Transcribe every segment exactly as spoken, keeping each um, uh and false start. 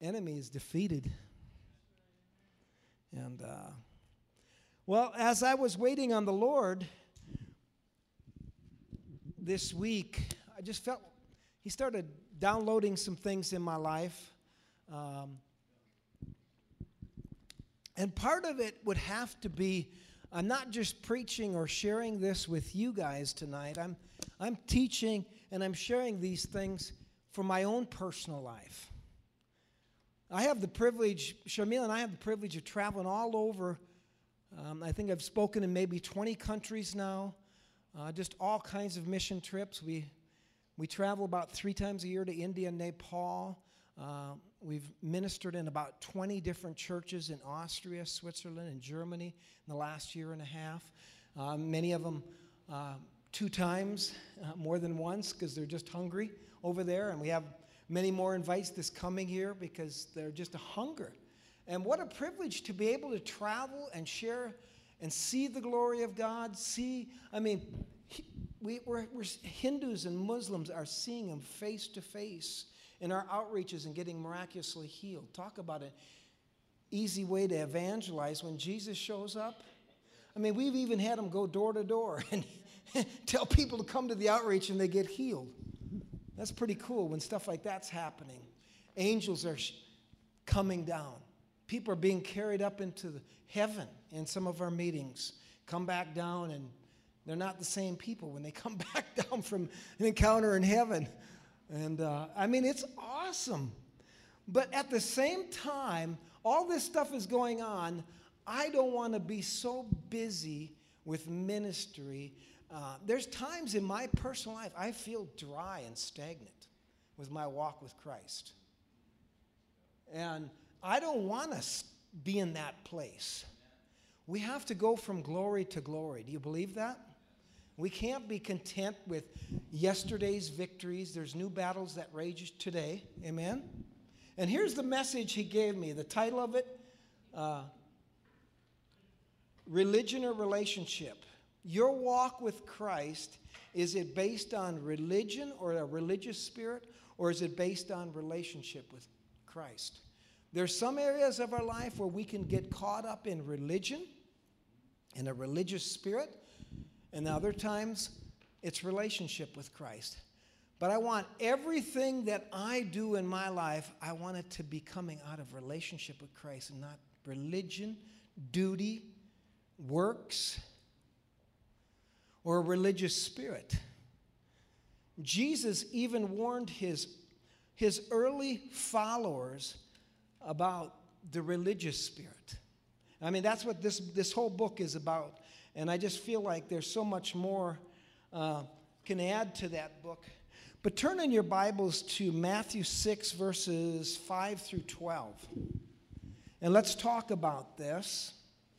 enemy is defeated. And, uh, well, as I was waiting on the Lord this week, I just felt He started downloading some things in my life. Um, and part of it would have to be, I'm not just preaching or sharing this with you guys tonight. I'm, I'm teaching and I'm sharing these things for my own personal life. I have the privilege, Sharmila and I have the privilege of traveling all over. Um, I think I've spoken in maybe twenty countries now, uh, just all kinds of mission trips. We, we travel about three times a year to India and Nepal. Uh, we've ministered in about twenty different churches in Austria, Switzerland, and Germany in the last year and a half. Uh, many of them uh, two times, uh, more than once, because they're just hungry over there. And we have many more invites this coming year because they're just a hunger. And what a privilege to be able to travel and share and see the glory of God. See, I mean, we, we're, we're Hindus and Muslims are seeing Him face to face in our outreaches and getting miraculously healed. Talk about an easy way to evangelize when Jesus shows up. I mean, we've even had Him go door to door and tell people to come to the outreach and they get healed. That's pretty cool when stuff like that's happening. Angels are sh- coming down. People are being carried up into the heaven in some of our meetings. Come back down, and they're not the same people when they come back down from an encounter in heaven. And uh, I mean, it's awesome. But at the same time, all this stuff is going on. I don't want to be so busy with ministry. Uh, there's times in my personal life I feel dry and stagnant with my walk with Christ. And I don't want to be in that place. We have to go from glory to glory. Do you believe that? We can't be content with yesterday's victories. There's new battles that rage today. Amen? And here's the message He gave me. The title of it, uh, Religion or Relationship. Your walk with Christ, is it based on religion or a religious spirit, or is it based on relationship with Christ? There's some areas of our life where we can get caught up in religion, in a religious spirit, and other times it's relationship with Christ. But I want everything that I do in my life, I want it to be coming out of relationship with Christ and not religion, duty, works, or a religious spirit. Jesus even warned his, his early followers about the religious spirit. I mean, that's what this, this whole book is about. And I just feel like there's so much more uh, can add to that book. But turn in your Bibles to Matthew six, verses five through twelve. And let's talk about this.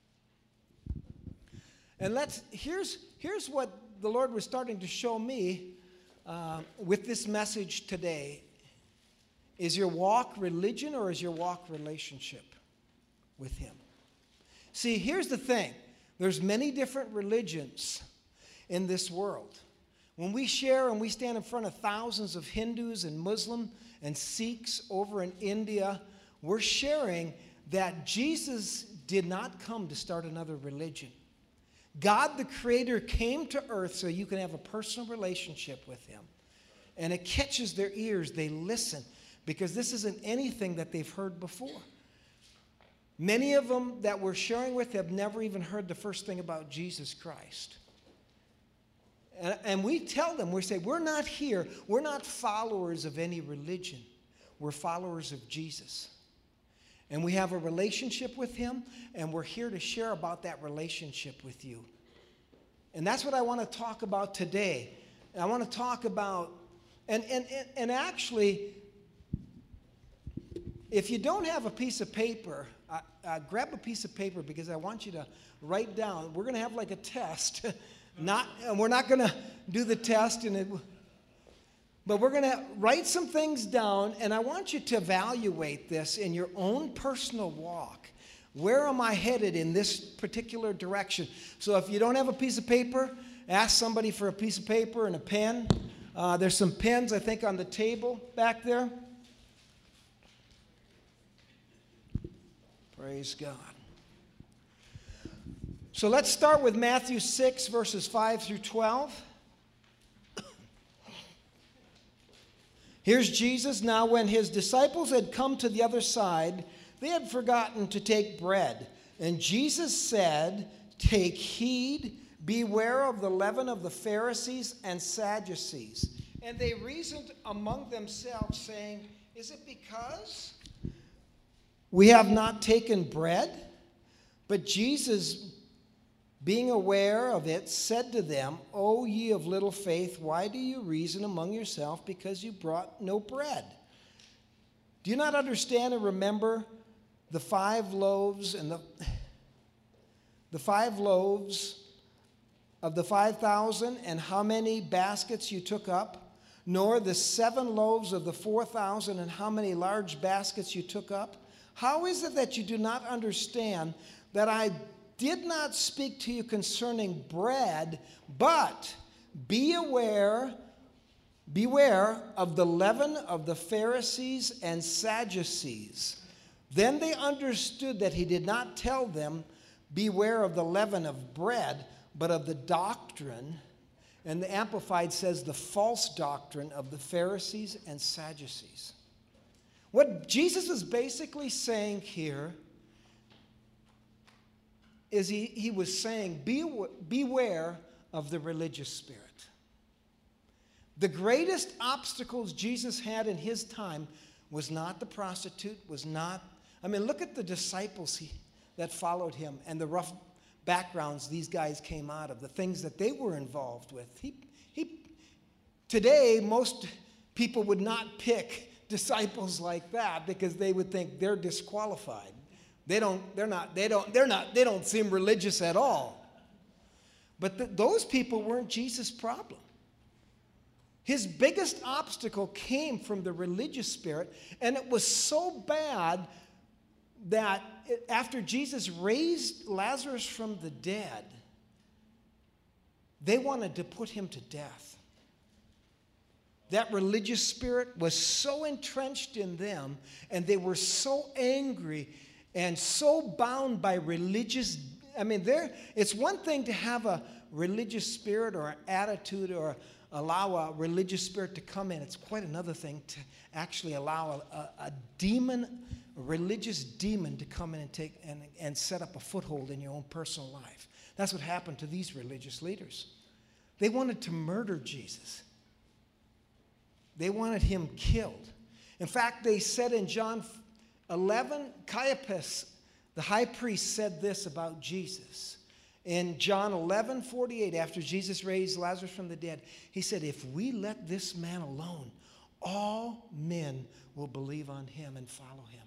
And let's, here's, here's what the Lord was starting to show me uh, with this message today. Is your walk religion or is your walk relationship with Him? See, here's the thing. There's many different religions in this world. When we share and we stand in front of thousands of Hindus and Muslim and Sikhs over in India, we're sharing that Jesus did not come to start another religion. God the Creator came to earth so you can have a personal relationship with Him. And it catches their ears. They listen. Because this isn't anything that they've heard before. Many of them that we're sharing with have never even heard the first thing about Jesus Christ. And, and we tell them, we say, we're not here, we're not followers of any religion. We're followers of Jesus. And we have a relationship with Him, and we're here to share about that relationship with you. And that's what I want to talk about today. I want to talk about, and, and, and, and actually, if you don't have a piece of paper, uh, uh, grab a piece of paper because I want you to write down. We're going to have like a test. not, and we're not going to do the test, and it, but we're going to write some things down, and I want you to evaluate this in your own personal walk. Where am I headed in this particular direction? So if you don't have a piece of paper, ask somebody for a piece of paper and a pen. Uh, there's some pens, I think, on the table back there. Praise God. So let's start with Matthew six, verses five through twelve. Here's Jesus. Now, when his disciples had come to the other side, they had forgotten to take bread. And Jesus said, "Take heed, beware of the leaven of the Pharisees and Sadducees." And they reasoned among themselves, saying, "Is it because we have not taken bread?" But Jesus, being aware of it, said to them, "O ye of little faith, why do you reason among yourselves because you brought no bread? Do you not understand and remember the five loaves and the, the five loaves of the five thousand, and how many baskets you took up? Nor the seven loaves of the four thousand, and how many large baskets you took up? How is it that you do not understand that I did not speak to you concerning bread, but be aware, beware of the leaven of the Pharisees and Sadducees?" Then they understood that he did not tell them, "Beware of the leaven of bread," but of the doctrine, and the Amplified says the false doctrine of the Pharisees and Sadducees. What Jesus is basically saying here is he, he was saying, Be, beware of the religious spirit. The greatest obstacles Jesus had in his time was not the prostitute, was not, I mean, look at the disciples he, that followed him and the rough backgrounds these guys came out of, the things that they were involved with. He, he, today, most people would not pick disciples like that because they would think they're disqualified. They don't, they're not, they don't, they're not, they don't seem religious at all. But the, those people weren't Jesus' problem. His biggest obstacle came from the religious spirit, and it was so bad that it, after Jesus raised Lazarus from the dead, they wanted to put him to death. That religious spirit was so entrenched in them, and they were so angry and so bound by religious, I mean, there. It's one thing to have a religious spirit or an attitude or allow a religious spirit to come in. It's quite another thing to actually allow a, a, a demon, a religious demon to come in and take and, and set up a foothold in your own personal life. That's what happened to these religious leaders. They wanted to murder Jesus. They wanted him killed. In fact, they said in John eleven, Caiaphas, the high priest, said this about Jesus. In John eleven forty-eight, after Jesus raised Lazarus from the dead, he said, "If we let this man alone, all men will believe on him and follow him."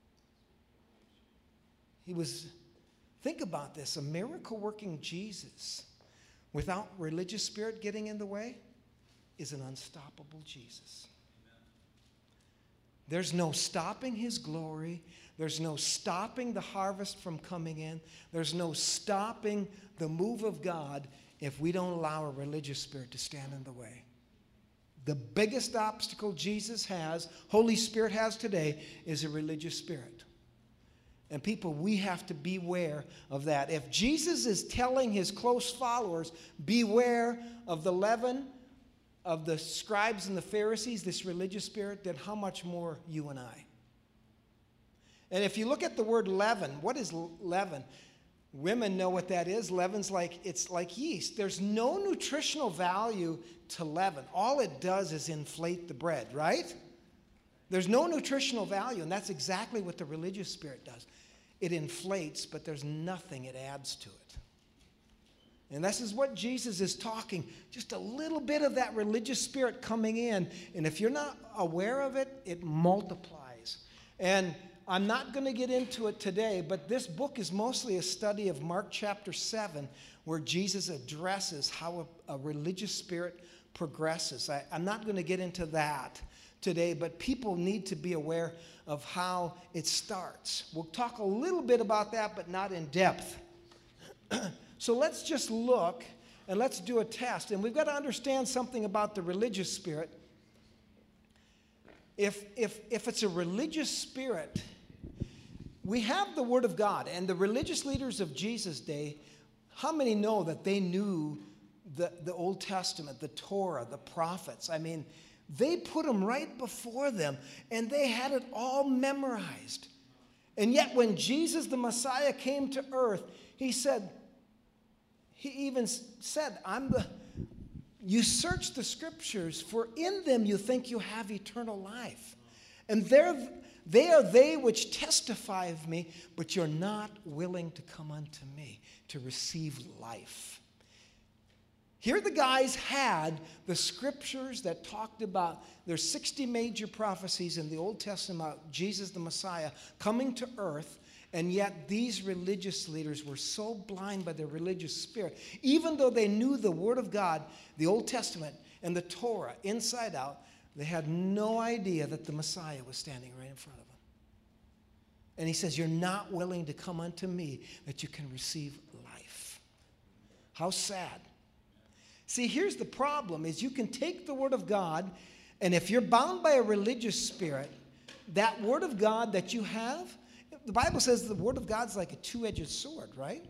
He was, think about this, a miracle-working Jesus without religious spirit getting in the way is an unstoppable Jesus. There's no stopping his glory. There's no stopping the harvest from coming in. There's no stopping the move of God if we don't allow a religious spirit to stand in the way. The biggest obstacle Jesus has, Holy Spirit has today, is a religious spirit. And people, we have to beware of that. If Jesus is telling his close followers, beware of the leaven of the scribes and the Pharisees, this religious spirit, then how much more you and I? And if you look at the word leaven, what is leaven? Women know what that is. Leaven's like, it's like yeast. There's no nutritional value to leaven. All it does is inflate the bread, right? There's no nutritional value, and that's exactly what the religious spirit does. It inflates, but there's nothing it adds to it. And this is what Jesus is talking, just a little bit of that religious spirit coming in. And if you're not aware of it, it multiplies. And I'm not going to get into it today, but this book is mostly a study of Mark chapter seven, where Jesus addresses how a, a religious spirit progresses. I, I'm not going to get into that today, but people need to be aware of how it starts. We'll talk a little bit about that, but not in depth. So let's just look and let's do a test. And we've got to understand something about the religious spirit. If, if, if it's a religious spirit, we have the Word of God, and the religious leaders of Jesus' day, how many know that they knew the, the Old Testament, the Torah, the prophets? I mean, they put them right before them, and they had it all memorized. And yet when Jesus, the Messiah, came to earth, he said, he even said, I'm the, you search the scriptures, for in them you think you have eternal life. And they're, they are they which testify of me, but you're not willing to come unto me to receive life. Here the guys had the scriptures that talked about, there's sixty major prophecies in the Old Testament about Jesus the Messiah coming to earth, and yet these religious leaders were so blind by their religious spirit, even though they knew the Word of God, the Old Testament, and the Torah inside out, they had no idea that the Messiah was standing right in front of them. And he says, you're not willing to come unto me that you can receive life. How sad. See, here's the problem, is you can take the Word of God, and if you're bound by a religious spirit, that Word of God that you have, the Bible says the Word of God's like a two-edged sword, right?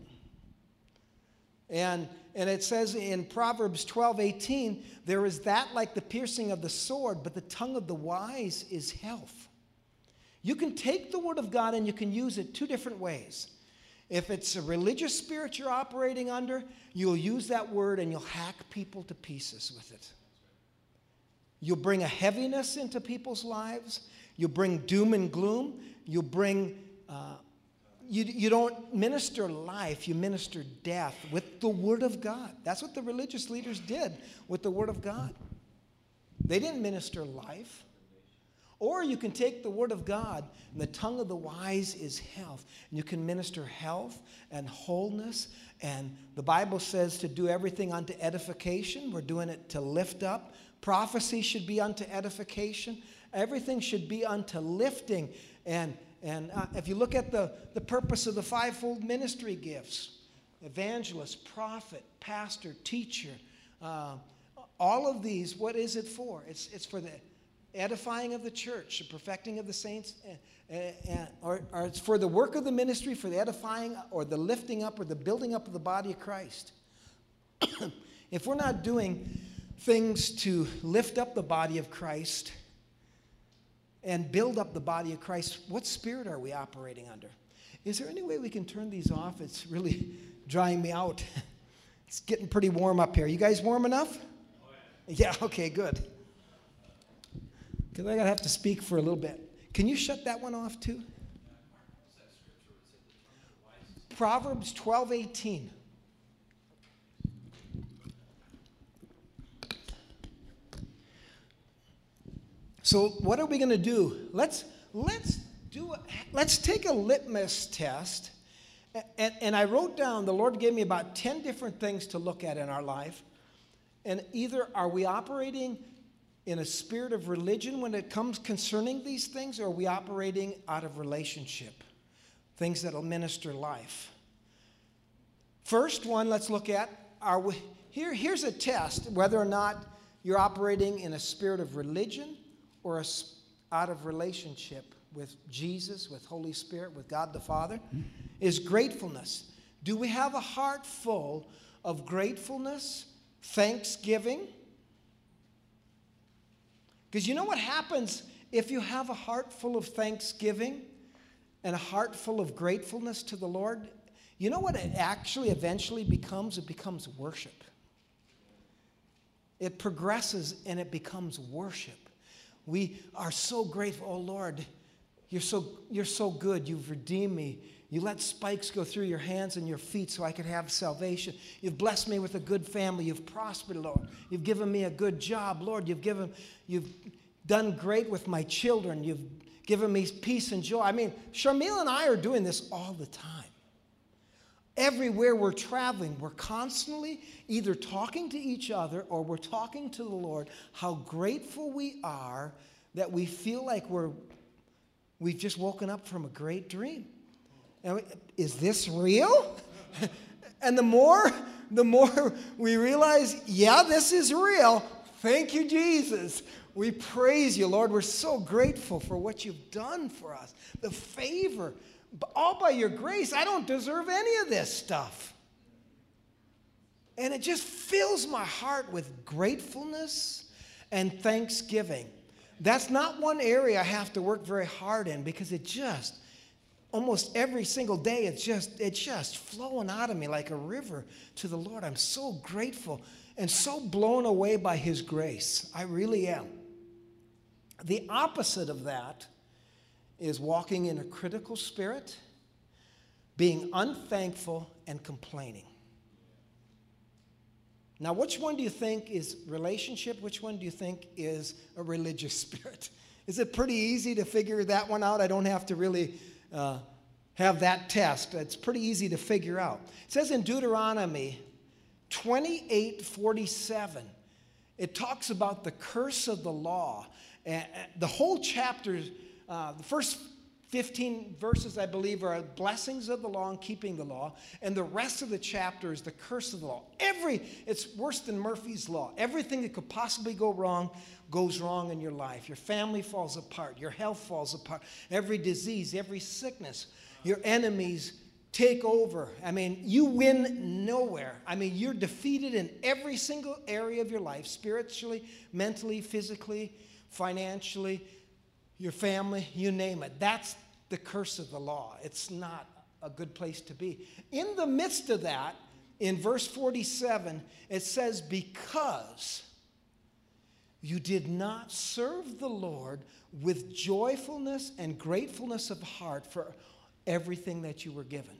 And, and it says in Proverbs twelve eighteen, there is that like the piercing of the sword, but the tongue of the wise is health. You can take the Word of God and you can use it two different ways. If it's a religious spirit you're operating under, you'll use that word and you'll hack people to pieces with it. You'll bring a heaviness into people's lives. You'll bring doom and gloom. You'll bring, uh, you, you don't minister life, you minister death with the Word of God. That's what the religious leaders did with the Word of God. They didn't minister life. Or you can take the Word of God, and the tongue of the wise is health. And you can minister health and wholeness. And the Bible says to do everything unto edification. We're doing it to lift up. Prophecy should be unto edification. Everything should be unto lifting. And, and uh, if you look at the, the purpose of the fivefold ministry gifts, evangelist, prophet, pastor, teacher, uh, all of these, what is it for? It's, it's for the edifying of the church, the perfecting of the saints, uh, uh, or, or it's for the work of the ministry, for the edifying or the lifting up or the building up of the body of Christ. If we're not doing things to lift up the body of Christ and build up the body of Christ, what spirit are we operating under? Is there any way we can turn these off? It's really drying me out. It's getting pretty warm up here. You guys warm enough? Oh, yeah. Yeah, okay, good. Because I'm going to have to speak for a little bit. Can you shut that one off too? Proverbs twelve eighteen. So what are we going to do? Let's, let's, do a, let's take a litmus test. And, and I wrote down, the Lord gave me about ten different things to look at in our life. And either are we operating in a spirit of religion when it comes concerning these things, or are we operating out of relationship, things that will minister life? First one, let's look at, are we, here, here's a test, whether or not you're operating in a spirit of religion or a, out of relationship with Jesus, with Holy Spirit, with God the Father, is gratefulness. Do we have a heart full of gratefulness, thanksgiving? Because you know what happens if you have a heart full of thanksgiving and a heart full of gratefulness to the Lord? You know what it actually eventually becomes? It becomes worship. It progresses and it becomes worship. We are so grateful. Oh, Lord, you're so, you're so good. You've redeemed me. You let spikes go through your hands and your feet so I could have salvation. You've blessed me with a good family. You've prospered, Lord. You've given me a good job, Lord. You've given, you've done great with my children. You've given me peace and joy. I mean, Sharmila and I are doing this all the time. Everywhere we're traveling, we're constantly either talking to each other or we're talking to the Lord, how grateful we are that we feel like we're, we've just woken up from a great dream. And we, is this real? And the more, the more we realize, yeah, this is real. Thank you, Jesus. We praise you, Lord. We're so grateful for what you've done for us. The favor, all by your grace. I don't deserve any of this stuff. And it just fills my heart with gratefulness and thanksgiving. That's not one area I have to work very hard in, because it just, almost every single day, it's just, it's just flowing out of me like a river to the Lord. I'm so grateful and so blown away by his grace. I really am. The opposite of that is walking in a critical spirit, being unthankful, and complaining. Now, which one do you think is relationship? Which one do you think is a religious spirit? Is it pretty easy to figure that one out? I don't have to really uh, have that test. It's pretty easy to figure out. It says in Deuteronomy twenty-eight forty-seven, it talks about the curse of the law. And the whole chapter, uh, the first fifteen verses, I believe, are blessings of the law and keeping the law. And the rest of the chapter is the curse of the law. Every, it's worse than Murphy's Law. Everything that could possibly go wrong goes wrong in your life. Your family falls apart. Your health falls apart. Every disease, every sickness. Your enemies take over. I mean, you win nowhere. I mean, you're defeated in every single area of your life, spiritually, mentally, physically, financially, your family, you name it. That's the curse of the law. It's not a good place to be. In the midst of that, in verse forty-seven, it says, because you did not serve the Lord with joyfulness and gratefulness of heart for everything that you were given.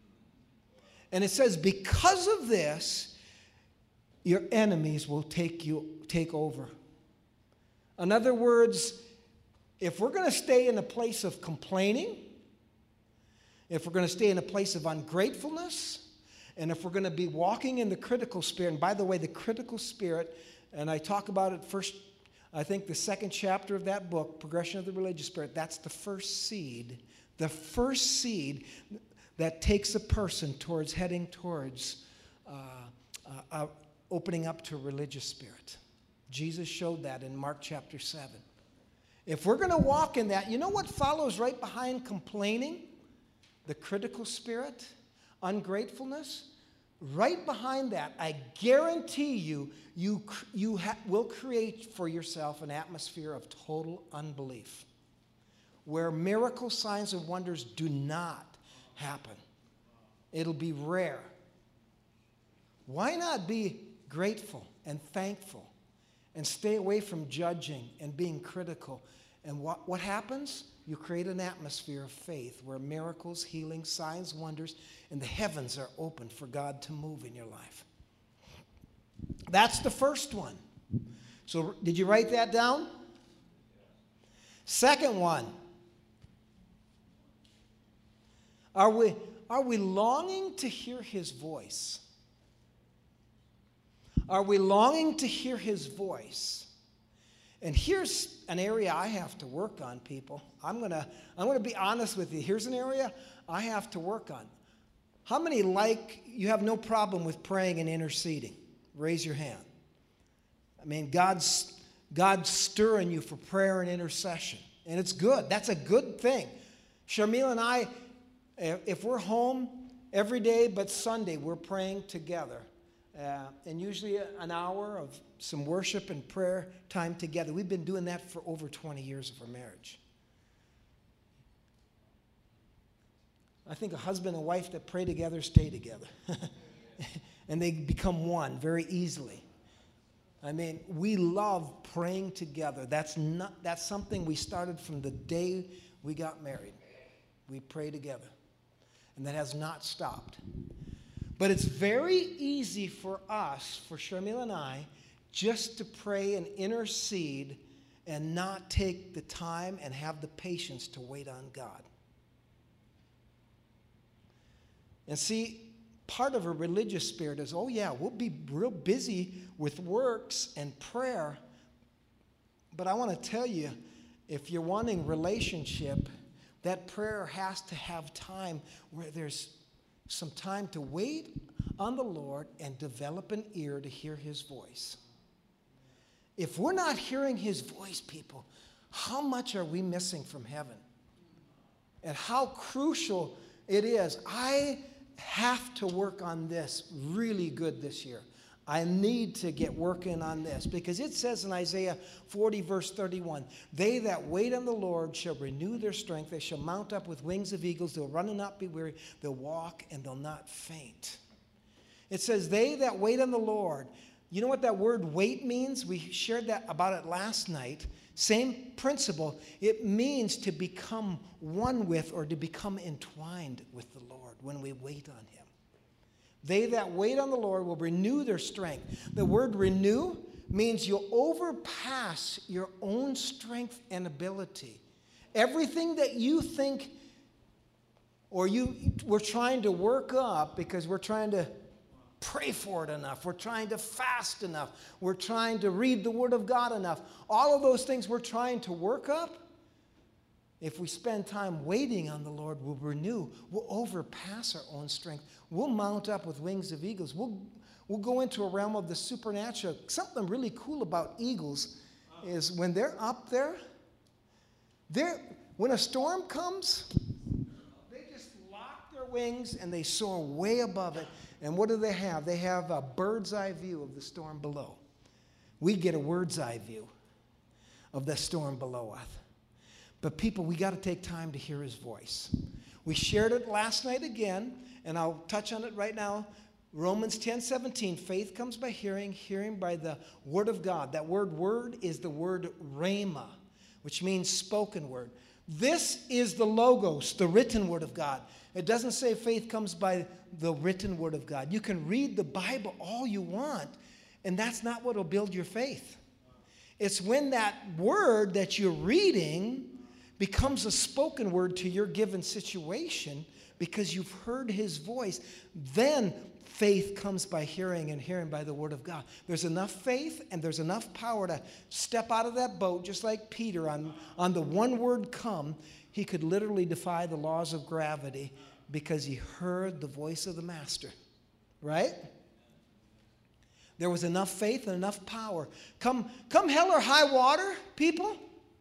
And it says, because of this, your enemies will take you, take over. In other words, if we're going to stay in a place of complaining, if we're going to stay in a place of ungratefulness, and if we're going to be walking in the critical spirit, and by the way, the critical spirit, and I talk about it first, I think the second chapter of that book, Progression of the Religious Spirit, that's the first seed, the first seed that takes a person towards heading towards uh, uh, uh, opening up to a religious spirit. Jesus showed that in Mark chapter seven. If we're going to walk in that, you know what follows right behind complaining? The critical spirit, ungratefulness. Right behind that, I guarantee you, you, you ha- will create for yourself an atmosphere of total unbelief, where miracle signs and wonders do not happen. It'll be rare. Why not be grateful and thankful and stay away from judging and being critical? And what, what happens? You create an atmosphere of faith where miracles, healings, signs, wonders, and the heavens are open for God to move in your life. That's the first one. So did you write that down? Second one. Are we, are we longing to hear his voice? Are we longing to hear his voice? And here's an area I have to work on, people. I'm going to I'm going to be honest with you. Here's an area I have to work on. How many like, you have no problem with praying and interceding? Raise your hand. I mean, God's, God's stirring you for prayer and intercession. And it's good. That's a good thing. Sharmila and I, if we're home every day but Sunday, we're praying together. Uh, and usually an hour of some worship and prayer time together. We've been doing that for over twenty years of our marriage. I think a husband and wife that pray together stay together. And they become one very easily. I mean, we love praying together. That's not that's something we started from the day we got married. We pray together. And that has not stopped. But it's very easy for us, for Sharmila and I, just to pray and intercede and not take the time and have the patience to wait on God. And see, part of a religious spirit is, oh yeah, we'll be real busy with works and prayer. But I want to tell you, if you're wanting relationship, that prayer has to have time where there's some time to wait on the Lord and develop an ear to hear his voice. If we're not hearing his voice, people, how much are we missing from heaven? And how crucial it is. I have to work on this really good this year. I need to get working on this, because it says in Isaiah forty, verse thirty-one, they that wait on the Lord shall renew their strength. They shall mount up with wings of eagles. They'll run and not be weary. They'll walk and they'll not faint. It says, they that wait on the Lord. You know what that word wait means? We shared that about it last night. Same principle. It means to become one with, or to become entwined with the Lord when we wait on him. They that wait on the Lord will renew their strength. The word renew means you'll overpass your own strength and ability. Everything that you think, or you we're trying to work up because we're trying to pray for it enough. We're trying to fast enough. We're trying to read the Word of God enough. All of those things we're trying to work up. If we spend time waiting on the Lord, we'll renew. We'll overpass our own strength. We'll mount up with wings of eagles. We'll, we'll go into a realm of the supernatural. Something really cool about eagles is when they're up there, they're, when a storm comes, they just lock their wings and they soar way above it. And what do they have? They have a bird's eye view of the storm below. We get a bird's eye view of the storm below us. But people, we got to take time to hear his voice. We shared it last night again, and I'll touch on it right now. Romans ten seventeen, faith comes by hearing, hearing by the word of God. That word word is the word rhema, which means spoken word. This is the logos, the written word of God. It doesn't say faith comes by the written word of God. You can read the Bible all you want, and that's not what will build your faith. It's when that word that you're reading becomes a spoken word to your given situation because you've heard his voice. Then faith comes by hearing, and hearing by the word of God. There's enough faith and there's enough power to step out of that boat, just like Peter on, on the one word come. He could literally defy the laws of gravity because he heard the voice of the master, right? There was enough faith and enough power. Come, come hell or high water, people.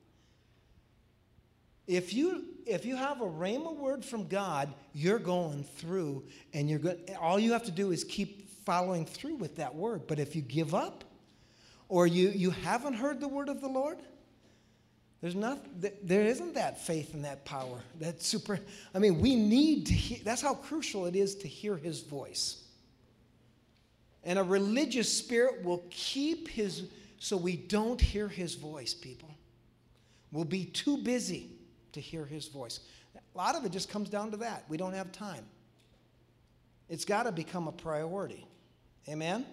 If you if you have a rhema word from God, you're going through, and you're good. All you have to do is keep following through with that word. But if you give up, or you you haven't heard the word of the Lord, there's not there isn't that faith and that power. That super. I mean, we need to hear. That's how crucial it is to hear his voice. And a religious spirit will keep his, so we don't hear his voice, people. We'll be too busy to hear his voice. A lot of it just comes down to that. We don't have time. It's got to become a priority. Amen?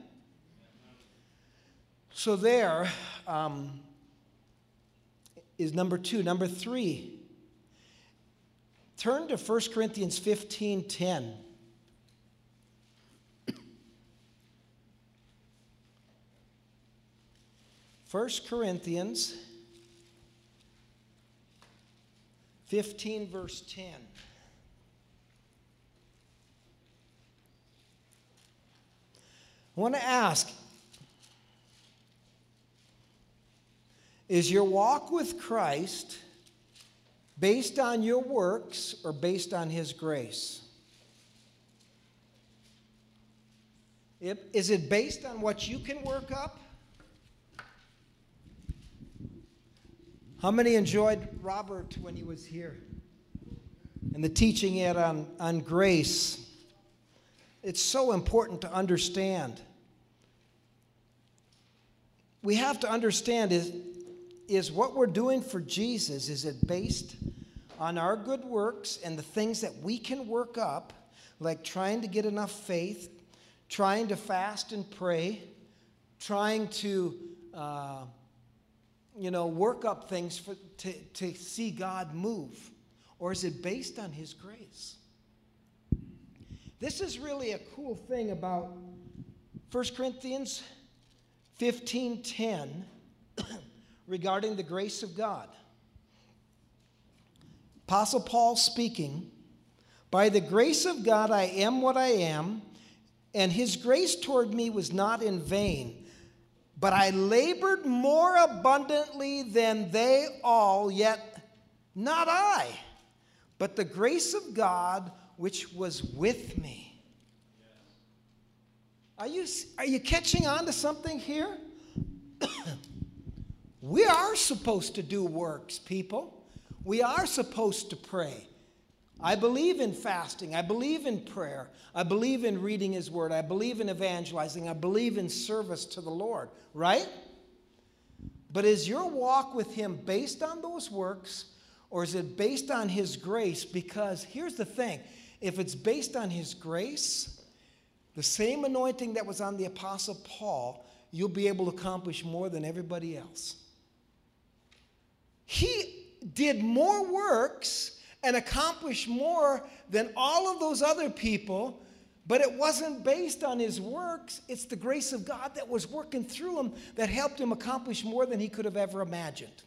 So there um, is number two. Number three, turn to First Corinthians fifteen ten. First Corinthians fifteen, verse ten. I want to ask, is your walk with Christ based on your works or based on his grace? Is it based on what you can work up? How many enjoyed Robert when he was here? And the teaching he had on, on grace. It's so important to understand. We have to understand is, is what we're doing for Jesus, is it based on our good works and the things that we can work up, like trying to get enough faith, trying to fast and pray, trying to... Uh, you know, work up things for, to, to see God move? Or is it based on his grace? This is really a cool thing about First Corinthians fifteen ten regarding the grace of God. Apostle Paul speaking, by the grace of God I am what I am, and his grace toward me was not in vain. But I labored more abundantly than they all, yet not I, but the grace of God which was with me. Are you, are you catching on to something here? We are supposed to do works, people. We are supposed to pray. I believe in fasting. I believe in prayer. I believe in reading His Word. I believe in evangelizing. I believe in service to the Lord, right? But is your walk with Him based on those works, or is it based on His grace? Because here's the thing. If it's based on His grace, the same anointing that was on the Apostle Paul, you'll be able to accomplish more than everybody else. He did more works and accomplished more than all of those other people, but it wasn't based on his works. It's the grace of God that was working through him that helped him accomplish more than he could have ever imagined.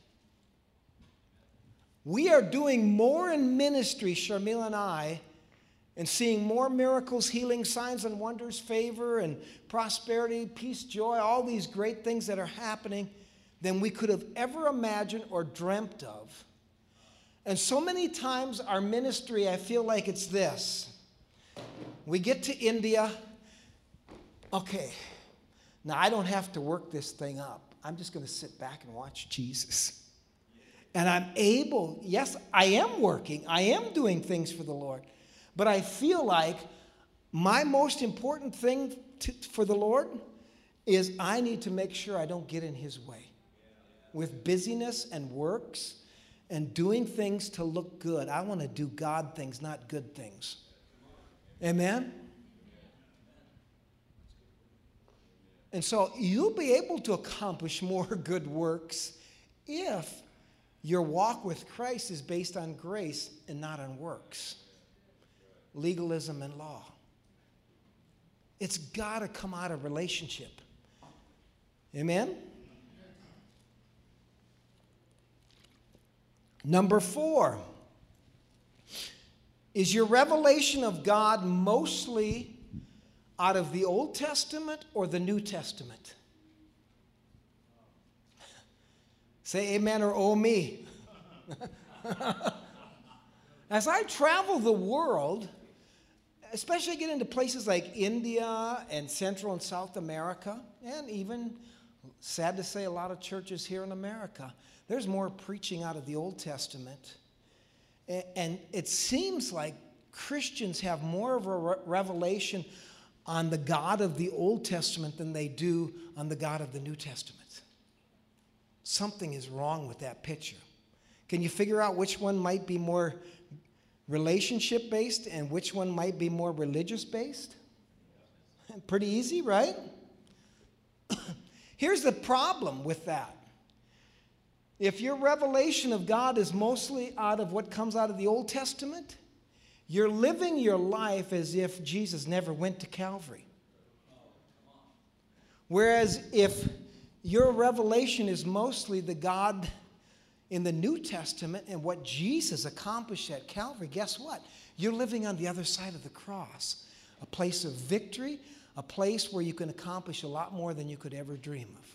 We are doing more in ministry, Sharmila and I, and seeing more miracles, healing, signs and wonders, favor and prosperity, peace, joy, all these great things that are happening than we could have ever imagined or dreamt of. And so many times our ministry, I feel like it's this. We get to India. Okay, now I don't have to work this thing up. I'm just going to sit back and watch Jesus. And I'm able, yes, I am working. I am doing things for the Lord. But I feel like my most important thing to, for the Lord is I need to make sure I don't get in His way with busyness and works and doing things to look good. I want to do God things, not good things. Amen? And so you'll be able to accomplish more good works if your walk with Christ is based on grace and not on works, legalism and law. It's got to come out of relationship. Amen? Number four, is your revelation of God mostly out of the Old Testament or the New Testament? Say amen or oh me. As I travel the world, especially get into places like India and Central and South America, and even, sad to say, a lot of churches here in America, there's more preaching out of the Old Testament. And it seems like Christians have more of a re- revelation on the God of the Old Testament than they do on the God of the New Testament. Something is wrong with that picture. Can you figure out which one might be more relationship-based and which one might be more religious-based? Pretty easy, right? Here's the problem with that. If your revelation of God is mostly out of what comes out of the Old Testament, you're living your life as if Jesus never went to Calvary. Whereas if your revelation is mostly the God in the New Testament and what Jesus accomplished at Calvary, guess what? You're living on the other side of the cross, a place of victory, a place where you can accomplish a lot more than you could ever dream of.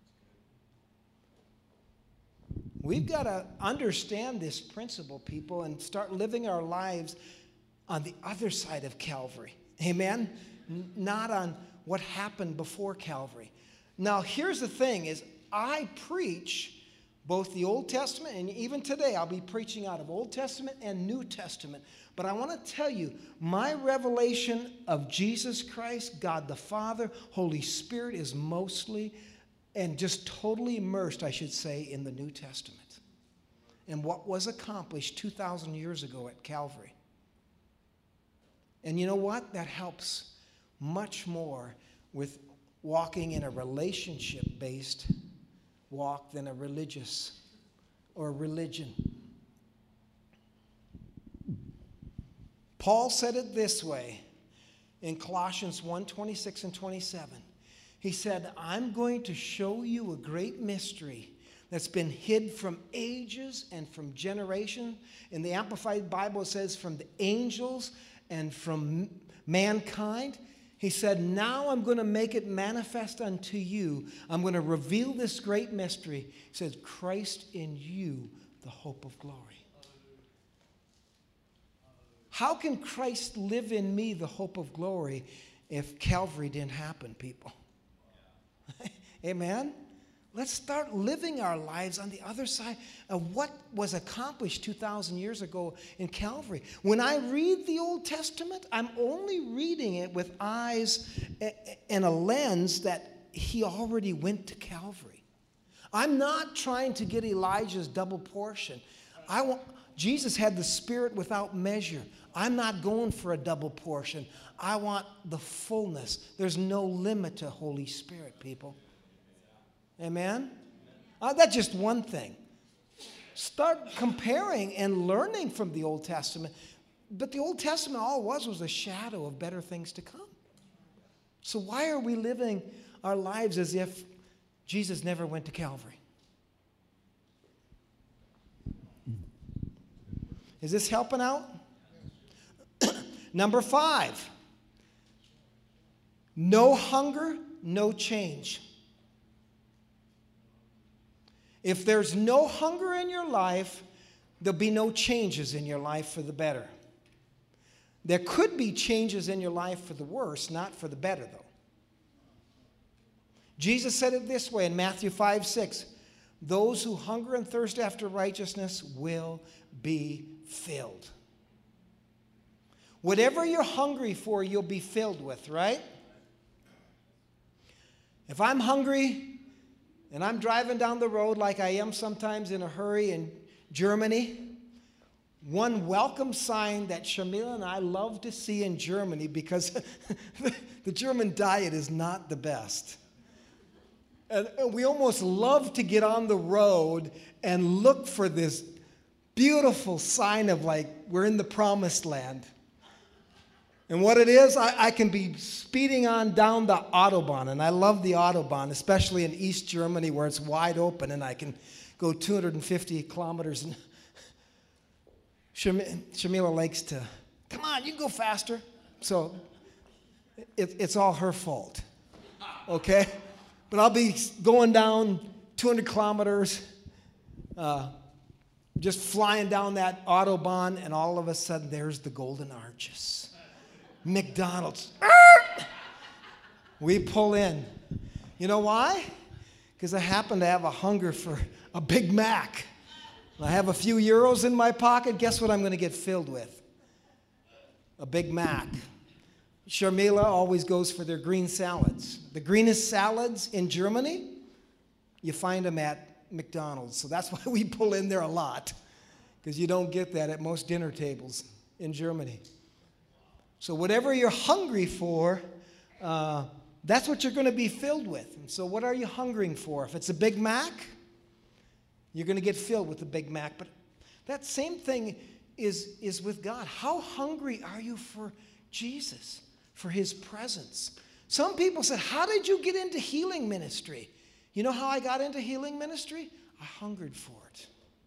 We've got to understand this principle, people, and start living our lives on the other side of Calvary. Amen? N- not on what happened before Calvary. Now, here's the thing, is I preach both the Old Testament, and even today I'll be preaching out of Old Testament and New Testament. But I want to tell you, my revelation of Jesus Christ, God the Father, Holy Spirit is mostly and just totally immersed, I should say, in the New Testament and what was accomplished two thousand years ago at Calvary. And you know what? That helps much more with walking in a relationship-based walk than a religious or religion. Paul said it this way in Colossians one, twenty-six and twenty-seven. He said, I'm going to show you a great mystery that's been hid from ages and from generations. In the Amplified Bible, it says from the angels and from mankind. He said, now I'm going to make it manifest unto you. I'm going to reveal this great mystery. He says, Christ in you, the hope of glory. How can Christ live in me, the hope of glory, if Calvary didn't happen, people? Amen? Let's start living our lives on the other side of what was accomplished two thousand years ago in Calvary. When I read the Old Testament, I'm only reading it with eyes and a lens that he already went to Calvary. I'm not trying to get Elijah's double portion. I want, Jesus had the Spirit without measure. I'm not going for a double portion. I want the fullness. There's no limit to Holy Spirit, people. Amen? Uh, that's just one thing. Start comparing and learning from the Old Testament. But the Old Testament, all it was was a shadow of better things to come. So why are we living our lives as if Jesus never went to Calvary? Is this helping out? Number five. No hunger, no change. If there's no hunger in your life, there'll be no changes in your life for the better. There could be changes in your life for the worse, not for the better, though. Jesus said it this way in Matthew five six. Those who hunger and thirst after righteousness will be filled. Whatever you're hungry for, you'll be filled with, right? If I'm hungry and I'm driving down the road like I am sometimes in a hurry in Germany, one welcome sign that Shamila and I love to see in Germany, because the German diet is not the best. And we almost love to get on the road and look for this beautiful sign of like we're in the promised land. And what it is, I, I can be speeding on down the Autobahn, and I love the Autobahn, especially in East Germany where it's wide open and I can go two hundred fifty kilometers. And Shamila likes to, come on, you can go faster. So it, it's all her fault, okay? But I'll be going down two hundred kilometers, uh, just flying down that Autobahn, and all of a sudden there's the Golden Arches. McDonald's. We pull in. You know why? Because I happen to have a hunger for a Big Mac. I have a few euros in my pocket. Guess what I'm going to get filled with? A Big Mac. Sharmila always goes for their green salads. The greenest salads in Germany, you find them at McDonald's. So that's why we pull in there a lot, because you don't get that at most dinner tables in Germany. So whatever you're hungry for, uh, that's what you're going to be filled with. And so what are you hungering for? If it's a Big Mac, you're going to get filled with a Big Mac. But that same thing is, is with God. How hungry are you for Jesus, for his presence? Some people said, how did you get into healing ministry? You know how I got into healing ministry? I hungered for it.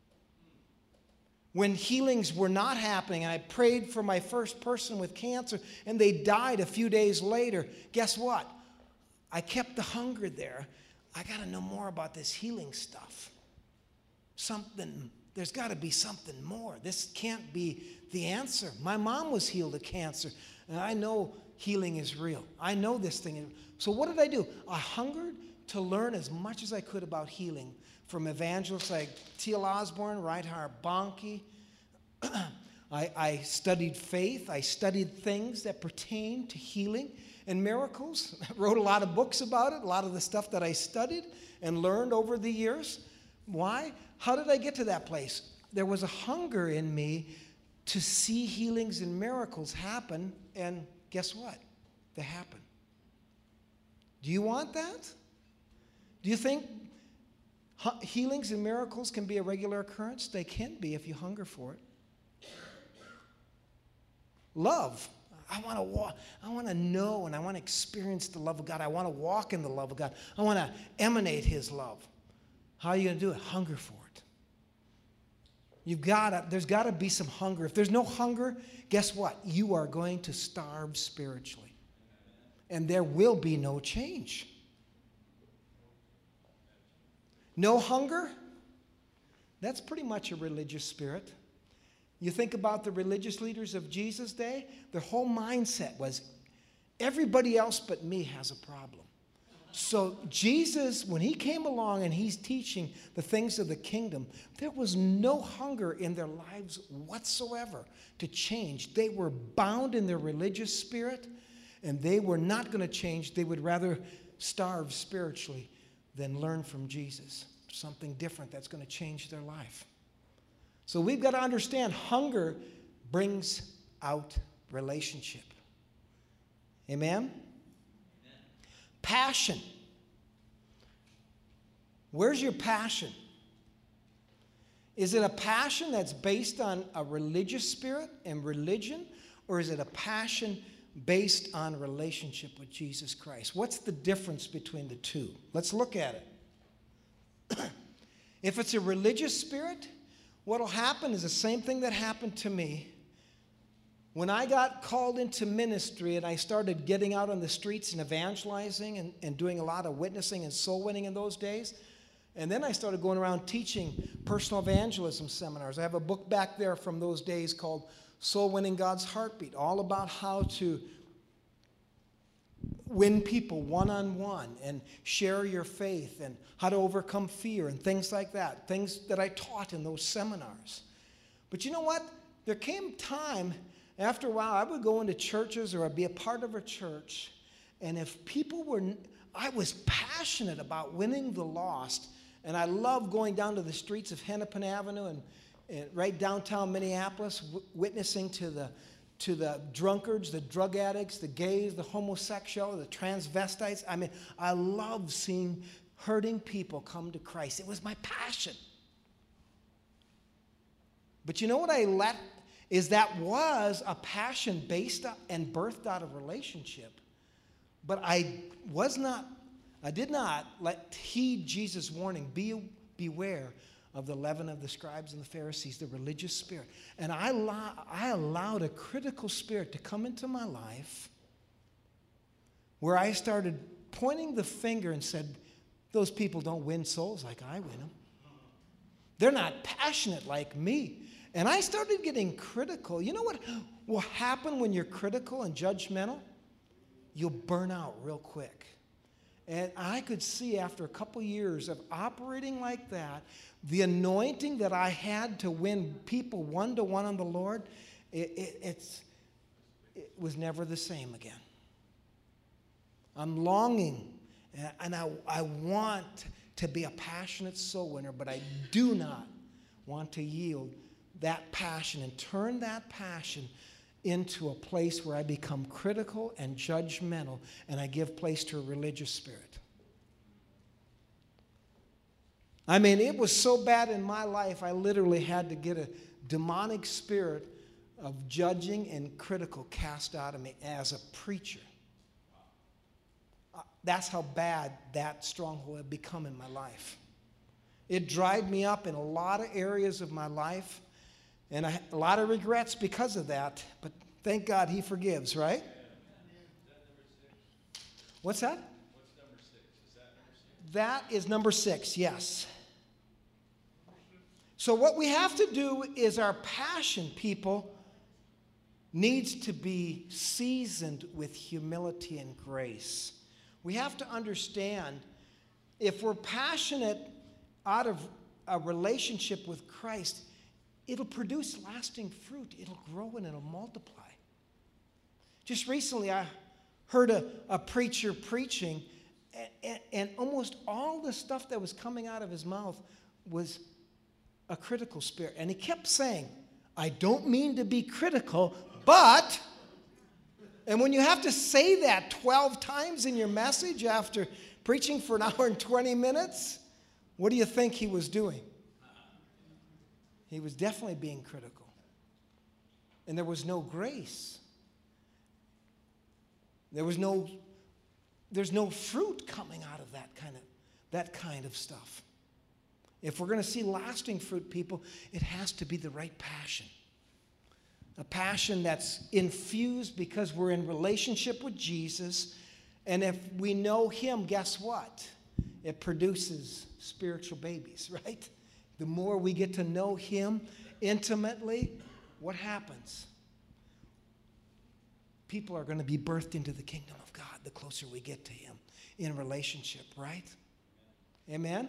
When healings were not happening, and I prayed for my first person with cancer, and they died a few days later, guess what? I kept the hunger there. I got to know more about this healing stuff. Something, there's got to be something more. This can't be the answer. My mom was healed of cancer, and I know healing is real. I know this thing. So what did I do? I hungered to learn as much as I could about healing from evangelists like T L Osborne, Reinhard Bonnke. I, I studied faith. I studied things that pertain to healing and miracles. I wrote a lot of books about it, a lot of the stuff that I studied and learned over the years. Why? How did I get to that place? There was a hunger in me to see healings and miracles happen, and guess what? They happen. Do you want that? Do you think healings and miracles can be a regular occurrence? They can be if you hunger for it. Love. I want to walk. I want to know and I want to experience the love of God. I want to walk in the love of God. I want to emanate his love. How are you going to do it? Hunger for it. You've got to, there's got to be some hunger. If there's no hunger, guess what? You are going to starve spiritually. and there will be no change. No hunger? That's pretty much a religious spirit. You think about the religious leaders of Jesus' day, their whole mindset was, everybody else but me has a problem. So Jesus, when he came along and he's teaching the things of the kingdom, there was no hunger in their lives whatsoever to change. They were bound in their religious spirit, and they were not going to change. They would rather starve spiritually than learn from Jesus, something different that's going to change their life. So we've got to understand hunger brings out relationship. Amen? Amen? Passion. Where's your passion? Is it a passion that's based on a religious spirit and religion, or is it a passion based on relationship with Jesus Christ? What's the difference between the two? Let's look at it. If it's a religious spirit, what will happen is the same thing that happened to me. When I got called into ministry and I started getting out on the streets and evangelizing and, and doing a lot of witnessing and soul winning in those days, and then I started going around teaching personal evangelism seminars. I have a book back there from those days called Soul Winning God's Heartbeat, all about how to win people one-on-one and share your faith and how to overcome fear and things like that, things that I taught in those seminars. But you know what? There came time, after a while, I would go into churches or I'd be a part of a church, and if people were, I was passionate about winning the lost, and I loved going down to the streets of Hennepin Avenue and, and right downtown Minneapolis, w- witnessing to the to the drunkards, the drug addicts, the gays, the homosexual, the transvestites. I mean, I love seeing hurting people come to Christ. It was my passion. But you know what I let, is that was a passion based on, and birthed out of relationship. But I was not, I did not let heed Jesus' warning, be, beware of the leaven of the scribes and the Pharisees, the religious spirit. And I, allow, I allowed a critical spirit to come into my life where I started pointing the finger and said, those people don't win souls like I win them. They're not passionate like me. And I started getting critical. You know what will happen when you're critical and judgmental? You'll burn out real quick. And I could see after a couple years of operating like that, the anointing that I had to win people one-to-one on the Lord, it, it, it's, it was never the same again. I'm longing, and I, I want to be a passionate soul winner, but I do not want to yield that passion and turn that passion into a place where I become critical and judgmental, and I give place to a religious spirit. I mean, it was so bad in my life, I literally had to get a demonic spirit of judging and critical cast out of me as a preacher. Uh, that's how bad that stronghold had become in my life. It dried me up in a lot of areas of my life, and I, a lot of regrets because of that, but thank God he forgives, right? What's that? What's number six? Is that number six? That is number six, yes. So what we have to do is our passion, people, needs to be seasoned with humility and grace. We have to understand if we're passionate out of a relationship with Christ, it'll produce lasting fruit. It'll grow and it'll multiply. Just recently, I heard a, a preacher preaching, and, and, and almost all the stuff that was coming out of his mouth was a critical spirit. And he kept saying, I don't mean to be critical, but, and when you have to say that twelve times in your message after preaching for an hour and twenty minutes, what do you think he was doing? He was definitely being critical. And there was no grace. There was no, there's no fruit coming out of that kind of, that kind of stuff. If we're going to see lasting fruit, people, it has to be the right passion. A passion that's infused because we're in relationship with Jesus, And if we know him, guess what? It produces spiritual babies, right? The more we get to know him intimately, what happens? People are going to be birthed into the kingdom of God the closer we get to him in relationship, right? Amen?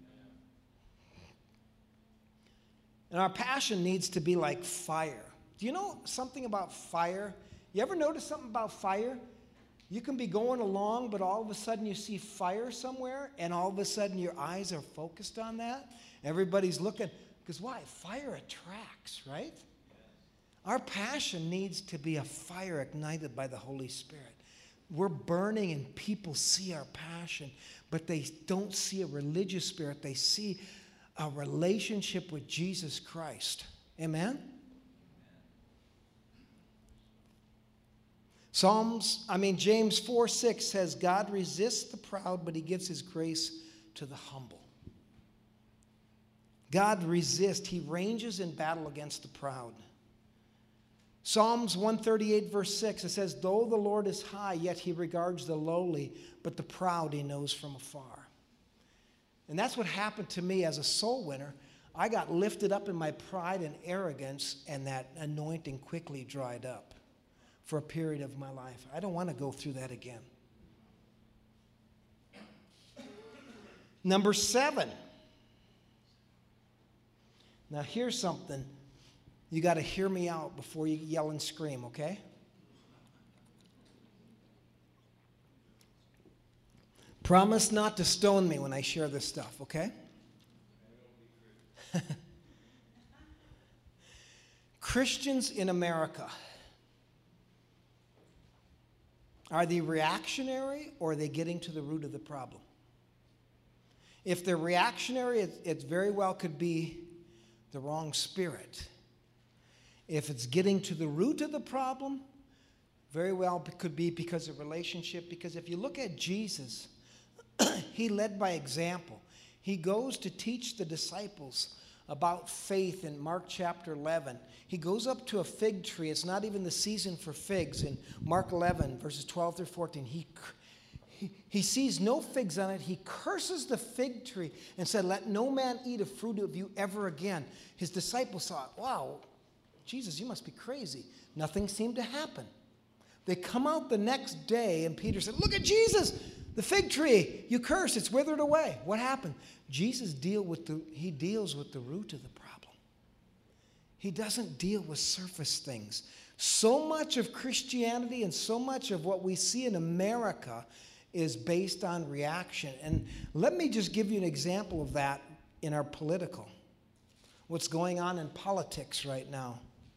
And our passion needs to be like fire. Do you know something about fire? You ever notice something about fire? You can be going along, but all of a sudden you see fire somewhere, and all of a sudden your eyes are focused on that. Everybody's looking. Because why? Fire attracts, right? Our passion needs to be a fire ignited by the Holy Spirit. We're burning and people see our passion, but they don't see a religious spirit. They see a relationship with Jesus Christ. Amen? Psalms, I mean, James four six says, God resists the proud, but he gives his grace to the humble. God resists. He ranges in battle against the proud. Psalms one thirty-eight verse six, it says, though the Lord is high, yet he regards the lowly, but the proud he knows from afar. And that's what happened to me as a soul winner. I got lifted up in my pride and arrogance, and that anointing quickly dried up for a period of my life. I don't want to go through that again. Number seven. Now here's something. You got to hear me out before you yell and scream, okay? Promise not to stone me when I share this stuff, okay? Christians in America, are they reactionary or are they getting to the root of the problem? If they're reactionary, it, it very well could be the wrong spirit. If it's getting to the root of the problem, very well it could be because of relationship. Because if you look at Jesus, he led by example. He goes to teach the disciples about faith in Mark chapter eleven. He goes up to a fig tree. It's not even the season for figs. In Mark eleven, verses twelve through fourteen, he, he, he sees no figs on it. He curses the fig tree and said, let no man eat of fruit of you ever again. His disciples thought, wow, Jesus, you must be crazy. Nothing seemed to happen. They come out the next day, and Peter said, look at Jesus, the fig tree. You curse, it's withered away. What happened? Jesus deal with the, he deals with the root of the problem. He doesn't deal with surface things. So much of Christianity and so much of what we see in America is based on reaction. And let me just give you an example of that in our political. What's going on in politics right now.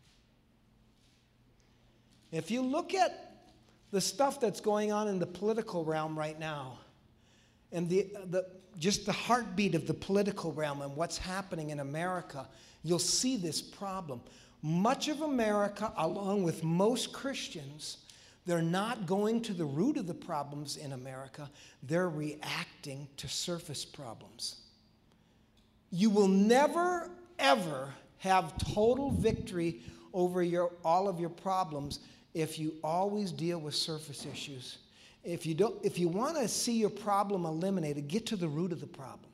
If you look at the stuff that's going on in the political realm right now, and the, the, just the heartbeat of the political realm and what's happening in America, you'll see this problem. Much of America, along with most Christians, they're not going to the root of the problems in America. They're reacting to surface problems. You will never, ever have total victory over your, all of your problems if you always deal with surface issues. If you don't, if you want to see your problem eliminated, get to the root of the problem.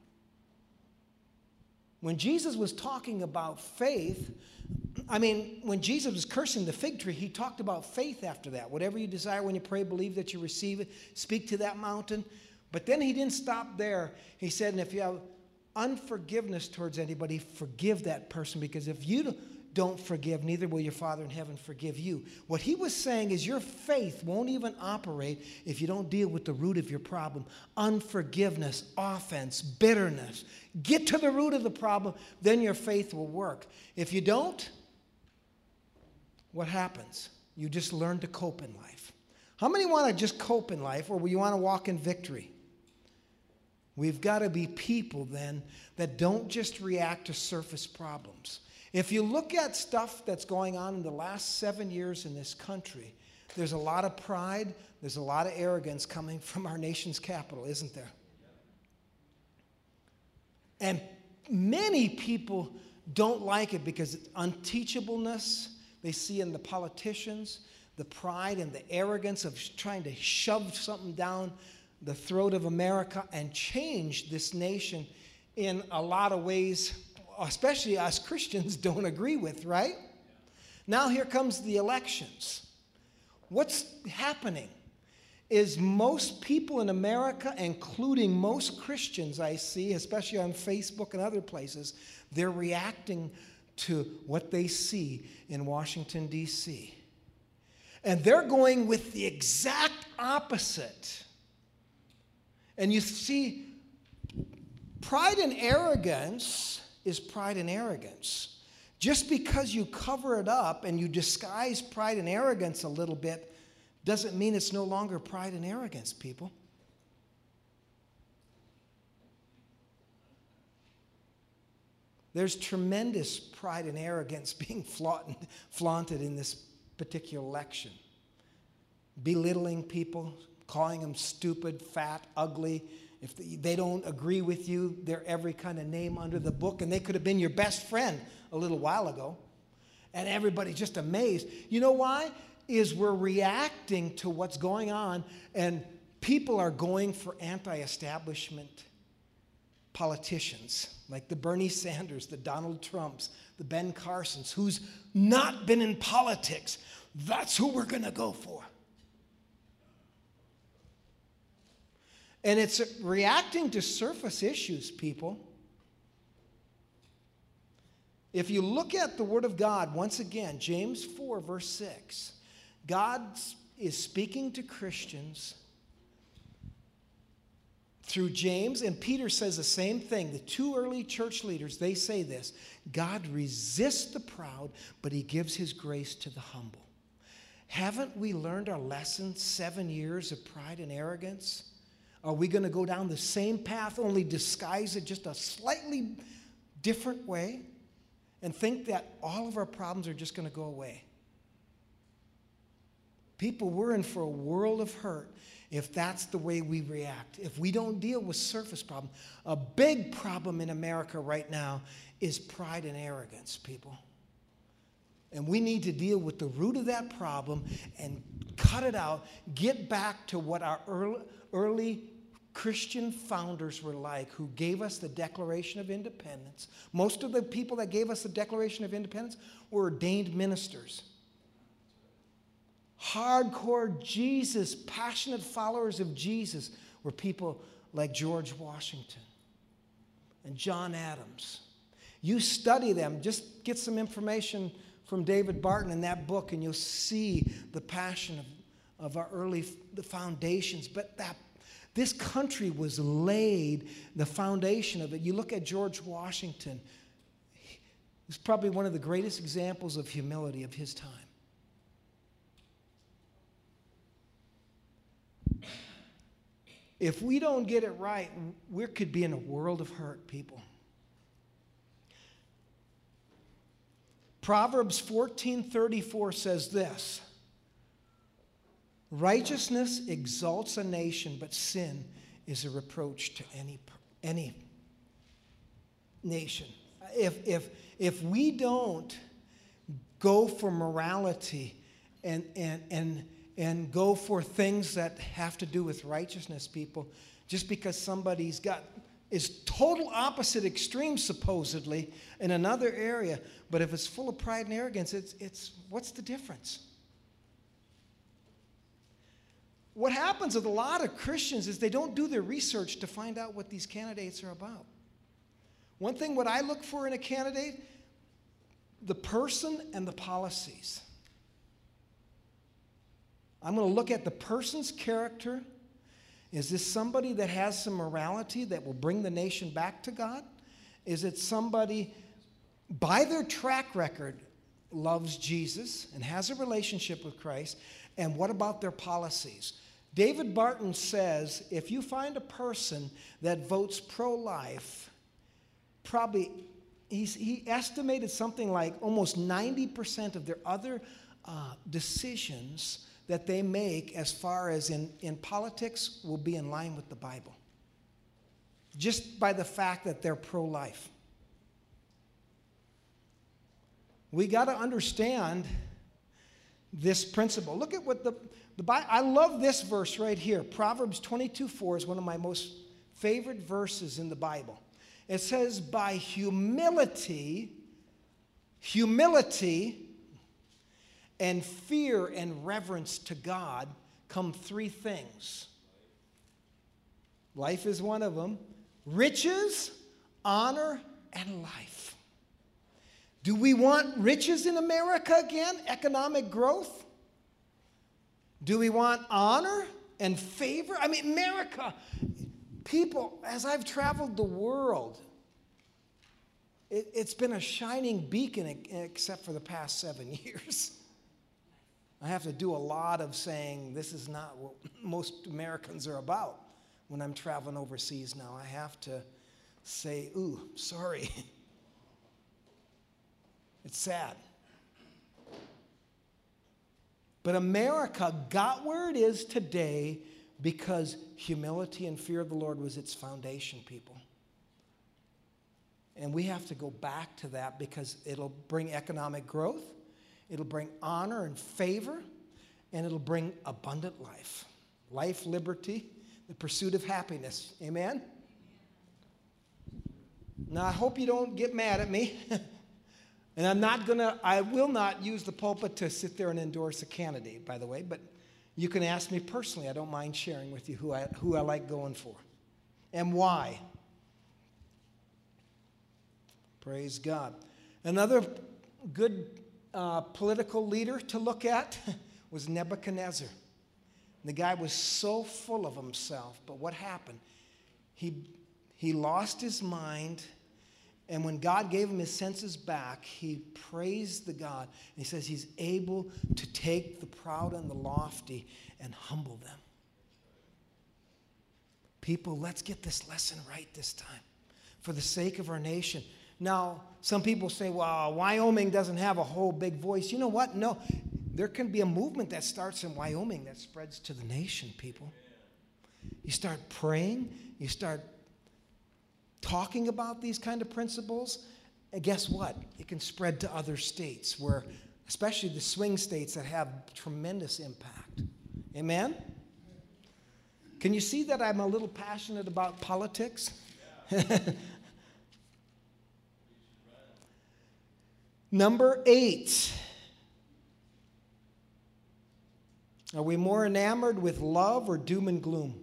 When Jesus was talking about faith, I mean, when Jesus was cursing the fig tree, he talked about faith after that. Whatever you desire when you pray, believe that you receive it. Speak to that mountain. But then he didn't stop there. He said, and if you have unforgiveness towards anybody, forgive that person, because if you don't forgive, neither will your Father in heaven forgive you. What he was saying is your faith won't even operate if you don't deal with the root of your problem. Unforgiveness, offense, bitterness. Get to the root of the problem, then your faith will work. If you don't, what happens? You just learn to cope in life. How many want to just cope in life, or you want to walk in victory? We've got to be people then that don't just react to surface problems. If you look at stuff that's going on in the last seven years in this country, there's a lot of pride, there's a lot of arrogance coming from our nation's capital, isn't there? And many people don't like it because it's unteachableness they see in the politicians. the pride and the arrogance of trying to shove something down the throat of America and change this nation in a lot of ways, especially us Christians don't agree with, right? Now here comes the elections. What's happening is most people in America, including most Christians I see, especially on Facebook and other places, they're reacting to what they see in Washington, D C And they're going with the exact opposite. And you see, pride and arrogance is pride and arrogance. Just because you cover it up and you disguise pride and arrogance a little bit doesn't mean it's no longer pride and arrogance, people. There's tremendous pride and arrogance being flaunted in this particular election. Belittling people, calling them stupid, fat, ugly. If they don't agree with you, they're every kind of name under the book, and they could have been your best friend a little while ago. And everybody's just amazed. You know why? Is we're reacting to what's going on, and people are going for anti-establishment politicians, like the Bernie Sanders, the Donald Trumps, the Ben Carsons, who's not been in politics. That's who we're going to go for. And it's reacting to surface issues, people. If you look at the Word of God, once again, James four, verse six, God is speaking to Christians through James, and Peter says the same thing. The two early church leaders, they say this: God resists the proud, but he gives his grace to the humble. Haven't we learned our lesson, seven years of pride and arrogance? Are we going to go down the same path, only disguise it just a slightly different way, and think that all of our problems are just going to go away? People, we're in for a world of hurt if that's the way we react. If we don't deal with surface problems. A big problem in America right now is pride and arrogance, people. And we need to deal with the root of that problem and cut it out, get back to what our early, early Christian founders were like, who gave us the Declaration of Independence. Most of the people that gave us the Declaration of Independence were ordained ministers. Hardcore Jesus, passionate followers of Jesus were people like George Washington and John Adams. You study them, just get some information from David Barton in that book, and you'll see the passion of, of our early the foundations. But that this country was laid, the foundation of it. You look at George Washington, he's probably one of the greatest examples of humility of his time. If we don't get it right, we could be in a world of hurt, people. Proverbs fourteen thirty-four says this: righteousness exalts a nation, but sin is a reproach to any, any nation. If, if, if we don't go for morality and, and, and and go for things that have to do with righteousness, people, just because somebody's got is total opposite extreme supposedly in another area, but if it's full of pride and arrogance, it's it's what's the difference? What happens with a lot of Christians is they don't do their research to find out what these candidates are about. One thing what I look for in a candidate, the person and the policies. I'm going to look at the person's character. Is this somebody that has some morality that will bring the nation back to God? Is it somebody, by their track record, loves Jesus and has a relationship with Christ? And what about their policies? David Barton says, if you find a person that votes pro-life, probably, he's, he estimated something like almost ninety percent of their other uh, decisions that they make as far as in, in politics will be in line with the Bible. Just by the fact that they're pro-life. We got to understand this principle. Look at what the, the Bible, I love this verse right here. Proverbs twenty-two four is one of my most favorite verses in the Bible. It says, by humility, humility and fear and reverence to God come three things. Life is one of them. Riches, honor, and life. Do we want riches in America again? Economic growth? Do we want honor and favor? I mean, America, people, as I've traveled the world, it, it's been a shining beacon except for the past seven years. I have to do a lot of saying this is not what most Americans are about when I'm traveling overseas now. I have to say, ooh, sorry. It's sad. But America got where it is today because humility and fear of the Lord was its foundation, people. And we have to go back to that because it'll bring economic growth, it'll bring honor and favor, and it'll bring abundant life. Life, liberty, the pursuit of happiness. Amen? Now, I hope you don't get mad at me. And I'm not going to, I will not use the pulpit to sit there and endorse a candidate, by the way, but you can ask me personally. I don't mind sharing with you who I, who I like going for and why. Praise God. Another good uh, political leader to look at was Nebuchadnezzar. The guy was so full of himself, but what happened? He, he lost his mind. And when God gave him his senses back, he praised the God. And he says he's able to take the proud and the lofty and humble them. People, let's get this lesson right this time for the sake of our nation. Now, some people say, well, Wyoming doesn't have a whole big voice. You know what? No, there can be a movement that starts in Wyoming that spreads to the nation, people. You start praying, you start talking about these kind of principles, and guess what? It can spread to other states where, especially the swing states that have tremendous impact. Amen? Can you see that I'm a little passionate about politics? Yeah. Number eight. Are we more enamored with love or doom and gloom?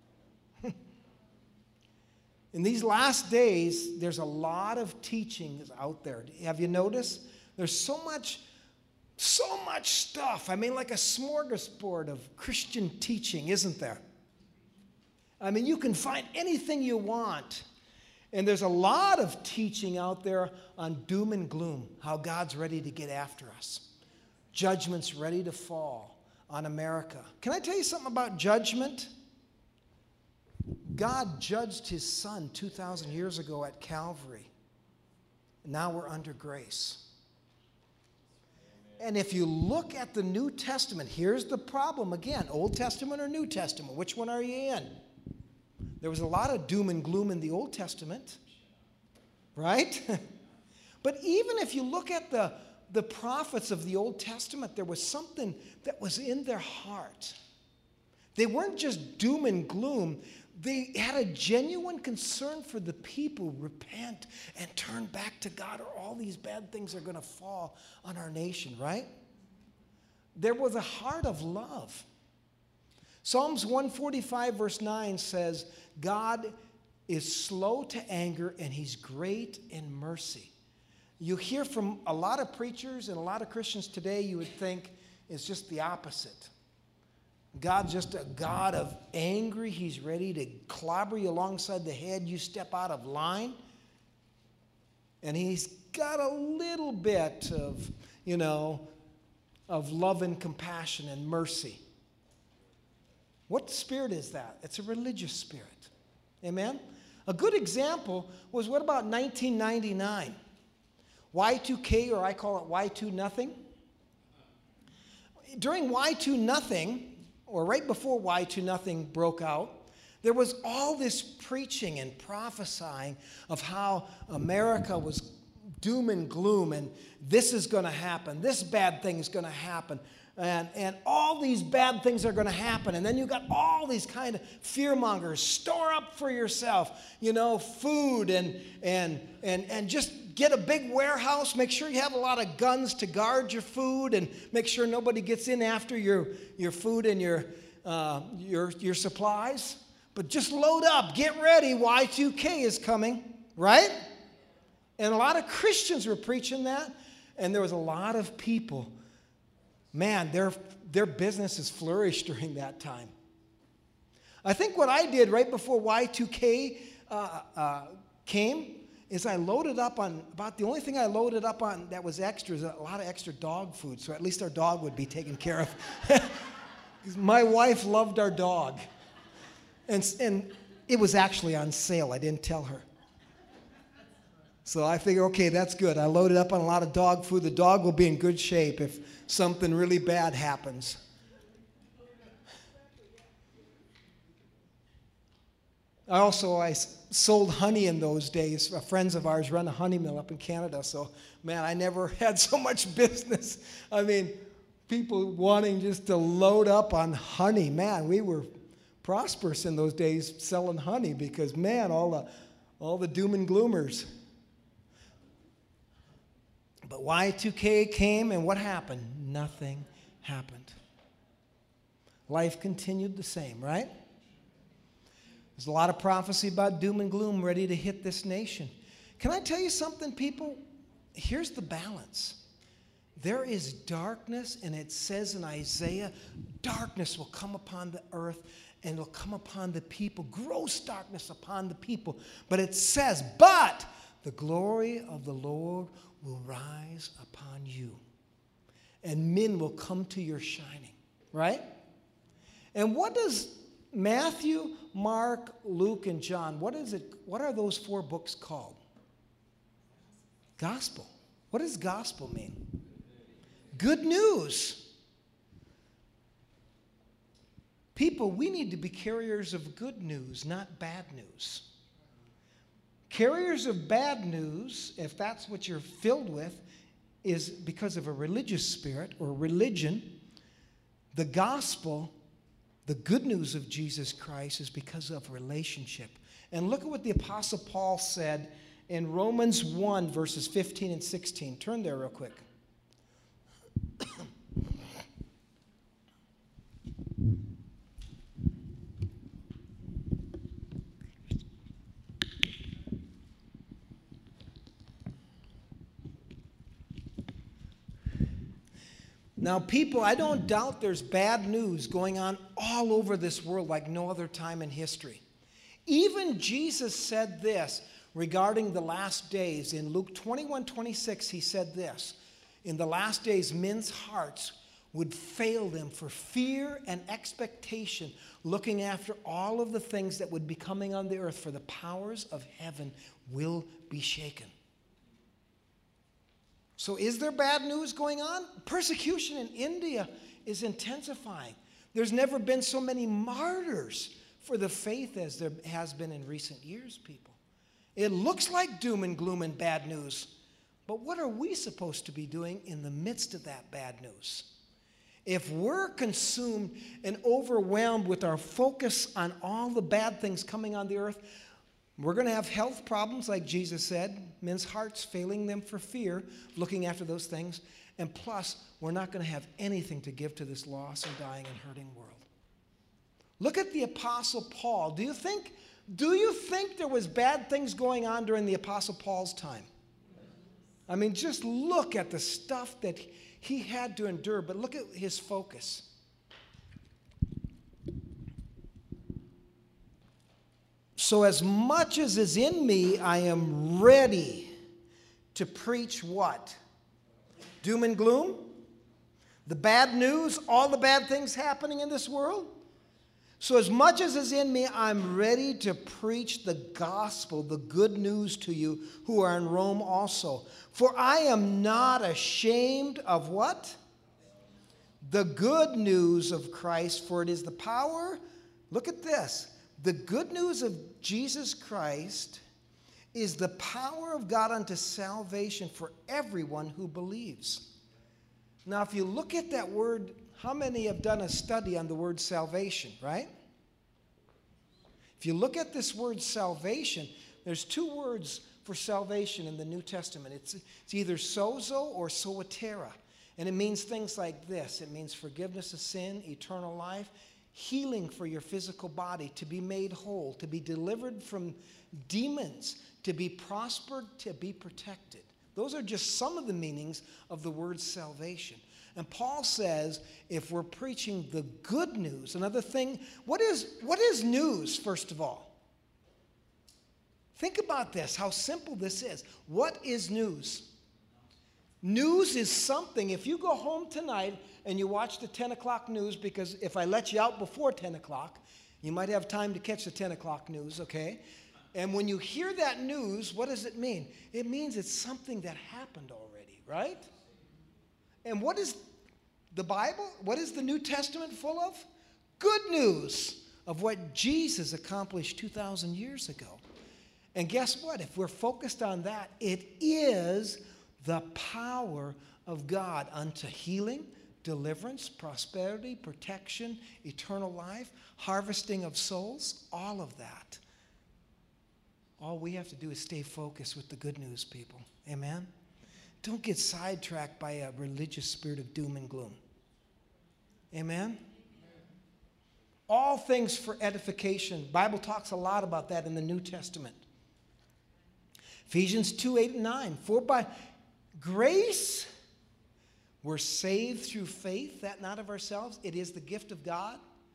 In these last days, there's a lot of teachings out there. Have you noticed? There's so much, so much stuff. I mean, like a smorgasbord of Christian teaching, isn't there? I mean, you can find anything you want. And there's a lot of teaching out there on doom and gloom, how God's ready to get after us. Judgment's ready to fall on America. Can I tell you something about judgment? God judged his son two thousand years ago at Calvary. Now we're under grace. And if you look at the New Testament, here's the problem again. Old Testament or New Testament? Which one are you in? There was a lot of doom and gloom in the Old Testament. Right? But even if you look at the, the prophets of the Old Testament, there was something that was in their heart. They weren't just doom and gloom. They had a genuine concern for the people. Repent and turn back to God, or all these bad things are going to fall on our nation, right? There was a heart of love. Psalms one forty-five verse nine says, God is slow to anger and he's great in mercy. You hear from a lot of preachers and a lot of Christians today, you would think it's just the opposite. God's just a God of angry. He's ready to clobber you alongside the head. You step out of line. And he's got a little bit of, you know, of love and compassion and mercy. What spirit is that? It's a religious spirit. Amen? A good example was, what about nineteen ninety-nine? Y two K, or I call it Y two nothing. During Y two nothing, or right before Y two nothing broke out, there was all this preaching and prophesying of how America was doom and gloom, and this is going to happen, this bad thing is going to happen. And, and all these bad things are going to happen. And then you've got all these kind of fear mongers. Store up for yourself, you know, food and, and, and, and just get a big warehouse. Make sure you have a lot of guns to guard your food and make sure nobody gets in after your, your food and your, uh, your, your supplies. But just load up. Get ready. Y two K is coming, right? And a lot of Christians were preaching that. And there was a lot of people. Man, their, their businesses flourished during that time. I think what I did right before Y two K uh, uh, came is I loaded up on, about the only thing I loaded up on that was extra is a lot of extra dog food, so at least our dog would be taken care of. Because my wife loved our dog. And, and it was actually on sale. I didn't tell her. So I figure, okay, that's good. I loaded up on a lot of dog food. The dog will be in good shape if something really bad happens. I also, I sold honey in those days. Friends of ours run a honey mill up in Canada. So, man, I never had so much business. I mean, people wanting just to load up on honey. Man, we were prosperous in those days selling honey because, man, all the, all the doom and gloomers. But Y two K came, and what happened? Nothing happened. Life continued the same, right? There's a lot of prophecy about doom and gloom ready to hit this nation. Can I tell you something, people? Here's the balance. There is darkness, and it says in Isaiah, darkness will come upon the earth, and it'll come upon the people. Gross darkness upon the people. But it says, but the glory of the Lord will rise upon you, and men will come to your shining, right? And what does Matthew, Mark, Luke, and John, what is it? What are those four books called? Gospel. What does gospel mean? Good news. People, we need to be carriers of good news, not bad news. Carriers of bad news, if that's what you're filled with, is because of a religious spirit or religion. The gospel, the good news of Jesus Christ, is because of relationship. And look at what the Apostle Paul said in Romans one, verses fifteen and sixteen. Turn there real quick. Now, people, I don't doubt there's bad news going on all over this world like no other time in history. Even Jesus said this regarding the last days. In Luke twenty-one twenty-six, he said this: in the last days, men's hearts would fail them for fear and expectation, looking after all of the things that would be coming on the earth, for the powers of heaven will be shaken. So is there bad news going on? Persecution in India is intensifying. There's never been so many martyrs for the faith as there has been in recent years, people. It looks like doom and gloom and bad news. But what are we supposed to be doing in the midst of that bad news? If we're consumed and overwhelmed with our focus on all the bad things coming on the earth, we're going to have health problems, like Jesus said, men's hearts failing them for fear, looking after those things. And plus, we're not going to have anything to give to this lost and dying and hurting world. Look at the Apostle Paul. Do you think, do you think there was bad things going on during the Apostle Paul's time? I mean, just look at the stuff that he had to endure, but look at his focus. So as much as is in me, I am ready to preach what? Doom and gloom? The bad news? All the bad things happening in this world? So as much as is in me, I'm ready to preach the gospel, the good news to you who are in Rome also. For I am not ashamed of what? The good news of Christ, for it is the power. Look at this. The good news of Jesus Christ is the power of God unto salvation for everyone who believes. Now, if you look at that word how many have done a study on the word salvation, right? If you look at this word salvation, there's two words for salvation in the New Testament. It's, it's either sozo or soatera. And it means things like this. It means forgiveness of sin, eternal life, healing for your physical body, to be made whole, to be delivered from demons, to be prospered, to be protected. Those are just some of the meanings of the word salvation. And Paul says, if we're preaching the good news, another thing, what is, what is news, first of all? Think about this, how simple this is. What is news? News is something, if you go home tonight and you watch the ten o'clock news, because if I let you out before ten o'clock, you might have time to catch the ten o'clock news, okay? And when you hear that news, what does it mean? It means it's something that happened already, right? And what is the Bible? What is the New Testament full of? Good news of what Jesus accomplished two thousand years ago. And guess what? If we're focused on that, it is the power of God unto healing, deliverance, prosperity, protection, eternal life, harvesting of souls, all of that. All we have to do is stay focused with the good news, people. Amen? Don't get sidetracked by a religious spirit of doom and gloom. Amen? All things for edification. The Bible talks a lot about that in the New Testament. Ephesians two, eight, and nine. For by grace we're saved through faith, that not of ourselves. It is the gift of God,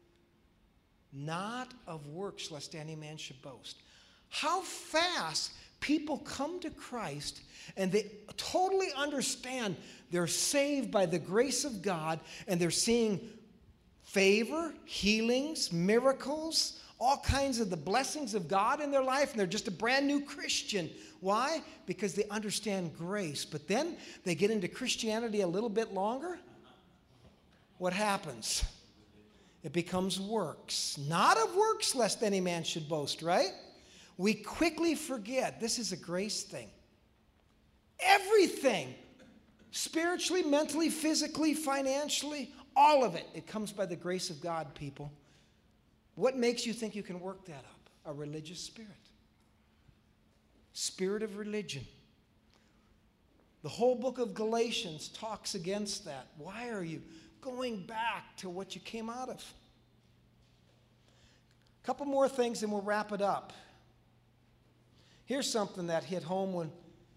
not of works, lest any man should boast. How fast people come to Christ and they totally understand they're saved by the grace of God, and they're seeing favor, healings, miracles, all kinds of the blessings of God in their life, and they're just a brand new Christian. Why? Because they understand grace. But then they get into Christianity a little bit longer. What happens? It becomes works. Not of works, lest any man should boast, right? We quickly forget this is a grace thing. Everything, spiritually, mentally, physically, financially, all of it, it comes by the grace of God, people. What makes you think you can work that up? A religious spirit. Spirit of religion. The whole book of Galatians talks against that. Why are you going back to what you came out of? A couple more things and we'll wrap it up. Here's something that hit home when,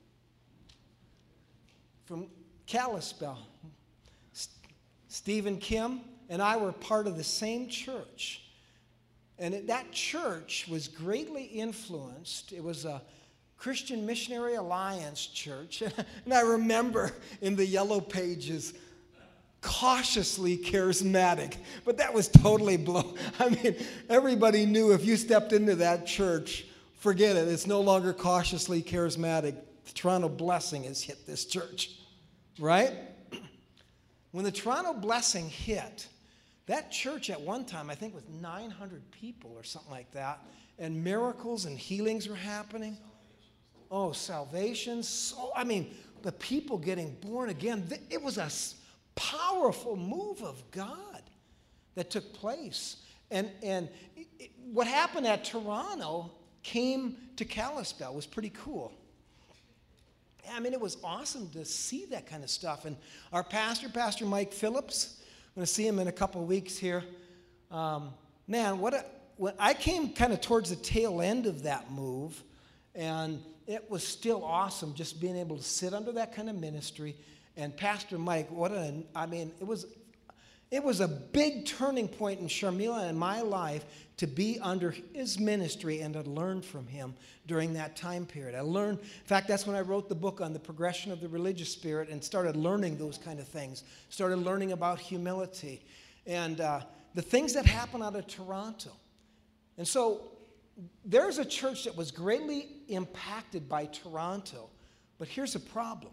from Kalispell. St- Stephen Kim and I were part of the same church. And it, that church was greatly influenced. It was a Christian Missionary Alliance church. And I remember in the yellow pages, cautiously charismatic. But that was totally blown. I mean, everybody knew if you stepped into that church, forget it. It's no longer cautiously charismatic. The Toronto Blessing has hit this church, right? When the Toronto Blessing hit, that church at one time, I think, was nine hundred people or something like that, and miracles and healings were happening. Oh, salvations. So, I mean, the people getting born again. It was a powerful move of God that took place. And, and it, what happened at Toronto came to Kalispell. It was pretty cool. I mean, it was awesome to see that kind of stuff. And our pastor, Pastor Mike Phillips, I'm going to see him in a couple of weeks here. Um, man, what a, when I came kind of towards the tail end of that move, and it was still awesome just being able to sit under that kind of ministry. And Pastor Mike, what a, I mean, it was, it was a big turning point in Sharmila and my life to be under his ministry and to learn from him during that time period. I learned, in fact, that's when I wrote the book on the progression of the religious spirit and started learning those kind of things. Started learning about humility and uh, the things that happen out of Toronto. And so there's a church that was greatly impacted by Toronto, but here's a problem.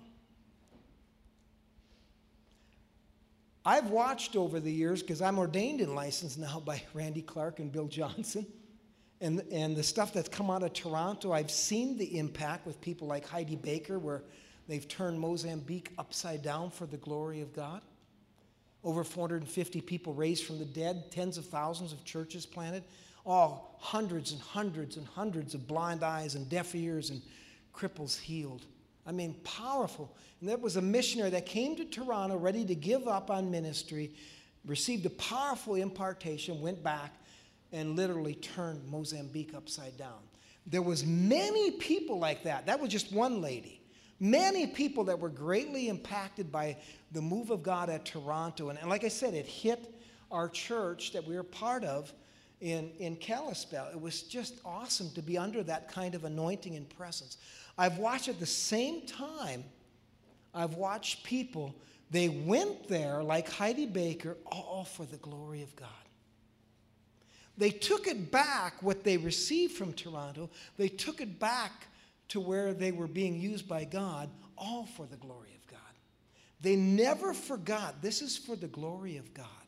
I've watched over the years, because I'm ordained and licensed now by Randy Clark and Bill Johnson, and, and the stuff that's come out of Toronto, I've seen the impact with people like Heidi Baker, where they've turned Mozambique upside down for the glory of God. Over four hundred fifty people raised from the dead, tens of thousands of churches planted, all hundreds and hundreds and hundreds of blind eyes and deaf ears and cripples healed. I mean, powerful. And there was a missionary that came to Toronto ready to give up on ministry, received a powerful impartation, went back, and literally turned Mozambique upside down. There was many people like that. That was just one lady. Many people that were greatly impacted by the move of God at Toronto. And, and like I said, it hit our church that we were part of in, in Kalispell. It was just awesome to be under that kind of anointing and presence. I've watched at the same time, I've watched people, they went there like Heidi Baker, all for the glory of God. They took it back, what they received from Toronto, they took it back to where they were being used by God, all for the glory of God. They never forgot, this is for the glory of God.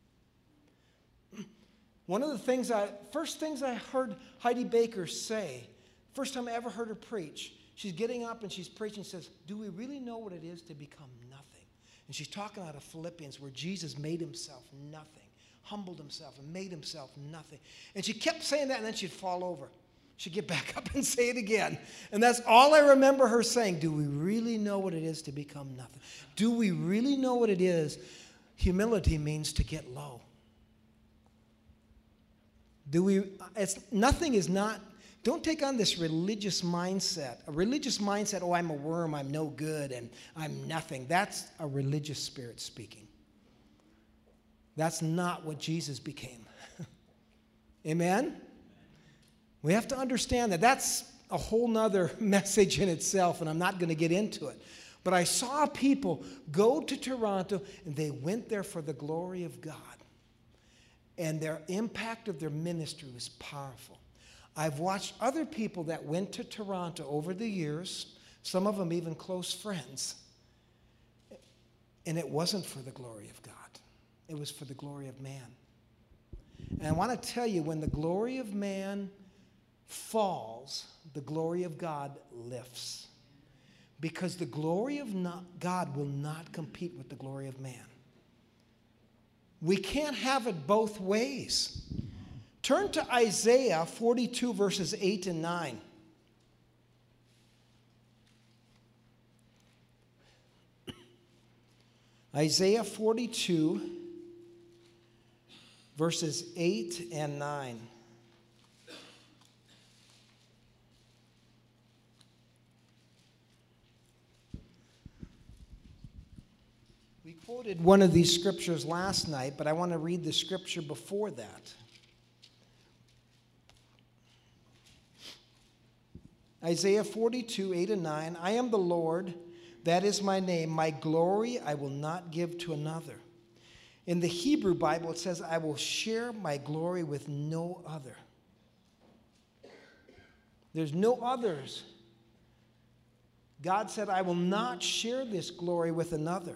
One of the things I, first things I heard Heidi Baker say, first time I ever heard her preach, she's getting up and she's preaching, says, do we really know what it is to become nothing? And she's talking out of Philippians where Jesus made himself nothing, humbled himself and made himself nothing. And she kept saying that and then she'd fall over. She'd get back up and say it again. And that's all I remember her saying. Do we really know what it is to become nothing? Do we really know what it is? Humility means to get low. Do we, it's, nothing is not, don't take on this religious mindset. A religious mindset, oh, I'm a worm, I'm no good, and I'm nothing. That's a religious spirit speaking. That's not what Jesus became. Amen? We have to understand that. That's a whole nother message in itself, and I'm not going to get into it. But I saw people go to Toronto, and they went there for the glory of God. And their impact of their ministry was powerful. I've watched other people that went to Toronto over the years, some of them even close friends, and it wasn't for the glory of God. It was for the glory of man. And I want to tell you, when the glory of man falls, the glory of God lifts. Because the glory of not, God will not compete with the glory of man. We can't have it both ways. Turn to Isaiah forty-two, verses eight and nine. Isaiah forty-two, verses eight and nine. We quoted one of these scriptures last night, but I want to read the scripture before that. Isaiah forty-two, eight and nine. I am the Lord, that is my name. My glory I will not give to another. In the Hebrew Bible, it says, I will share my glory with no other. There's no others. God said, I will not share this glory with another.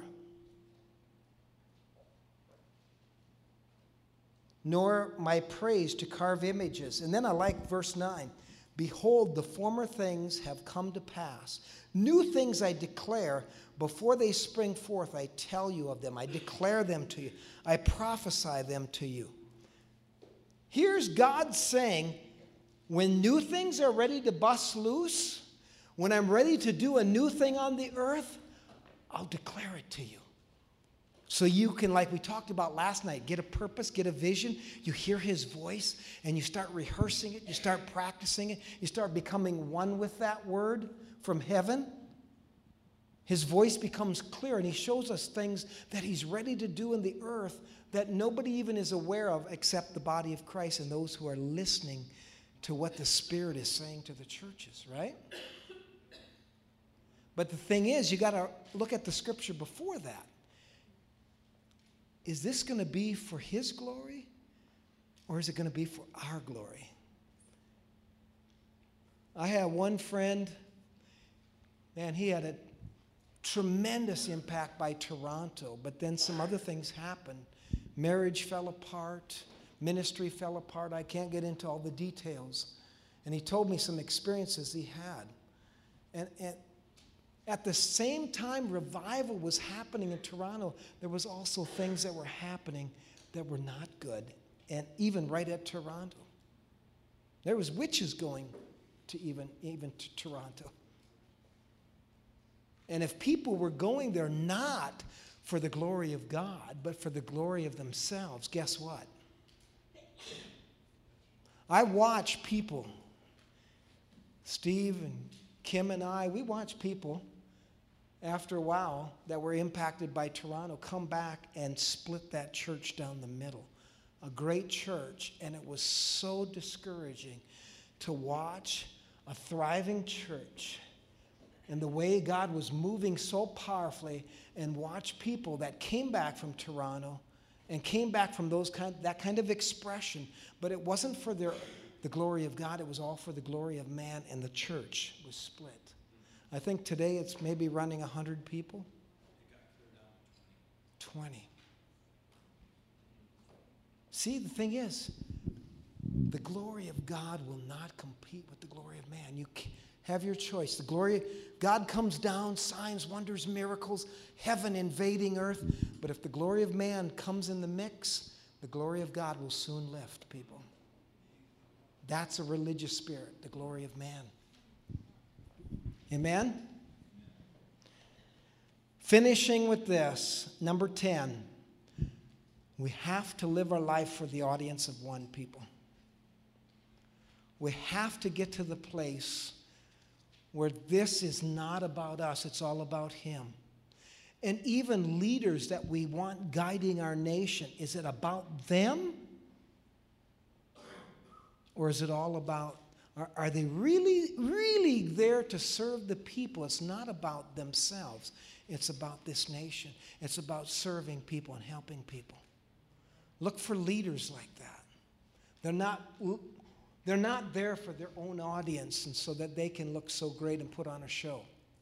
Nor my praise to carve images. And then I like verse nine. Behold, the former things have come to pass. New things I declare. Before they spring forth, I tell you of them. I declare them to you. I prophesy them to you. Here's God saying, when new things are ready to bust loose, when I'm ready to do a new thing on the earth, I'll declare it to you. So you can, like we talked about last night, get a purpose, get a vision. You hear his voice, and you start rehearsing it. You start practicing it. You start becoming one with that word from heaven. His voice becomes clear, and he shows us things that he's ready to do in the earth that nobody even is aware of except the body of Christ and those who are listening to what the Spirit is saying to the churches, right? But the thing is, you got to look at the scripture before that. Is this going to be for his glory, or is it going to be for our glory? I had one friend, man, he had a tremendous impact by Toronto, but then some other things happened. Marriage fell apart, ministry fell apart. I can't get into all the details. And he told me some experiences he had. And, and At the same time revival was happening in Toronto, there was also things that were happening that were not good. And even right at Toronto. There was witches going to even, even to Toronto. And if people were going there not for the glory of God, but for the glory of themselves, guess what? I watch people, Steve and Kim and I, we watch people after a while that were impacted by Toronto come back and split that church down the middle. A great church, and it was so discouraging to watch a thriving church and the way God was moving so powerfully, and watch people that came back from Toronto and came back from those kind, that kind of expression, but it wasn't for their, the glory of God, it was all for the glory of man, and the church was split. I think today it's maybe running one hundred people. twenty. See, the thing is, the glory of God will not compete with the glory of man. You have your choice. The glory, God comes down, signs, wonders, miracles, heaven invading earth. But if the glory of man comes in the mix, the glory of God will soon lift people. That's a religious spirit, the glory of man. Amen? Finishing with this, number ten. We have to live our life for the audience of one, people. We have to get to the place where this is not about us, it's all about Him. And even leaders that we want guiding our nation, is it about them? Or is it all about, are, are they really, really there to serve the people? It's not about themselves. It's about this nation. It's about serving people and helping people. Look for leaders like that. They're not, they're not there for their own audience and so that they can look so great and put on a show.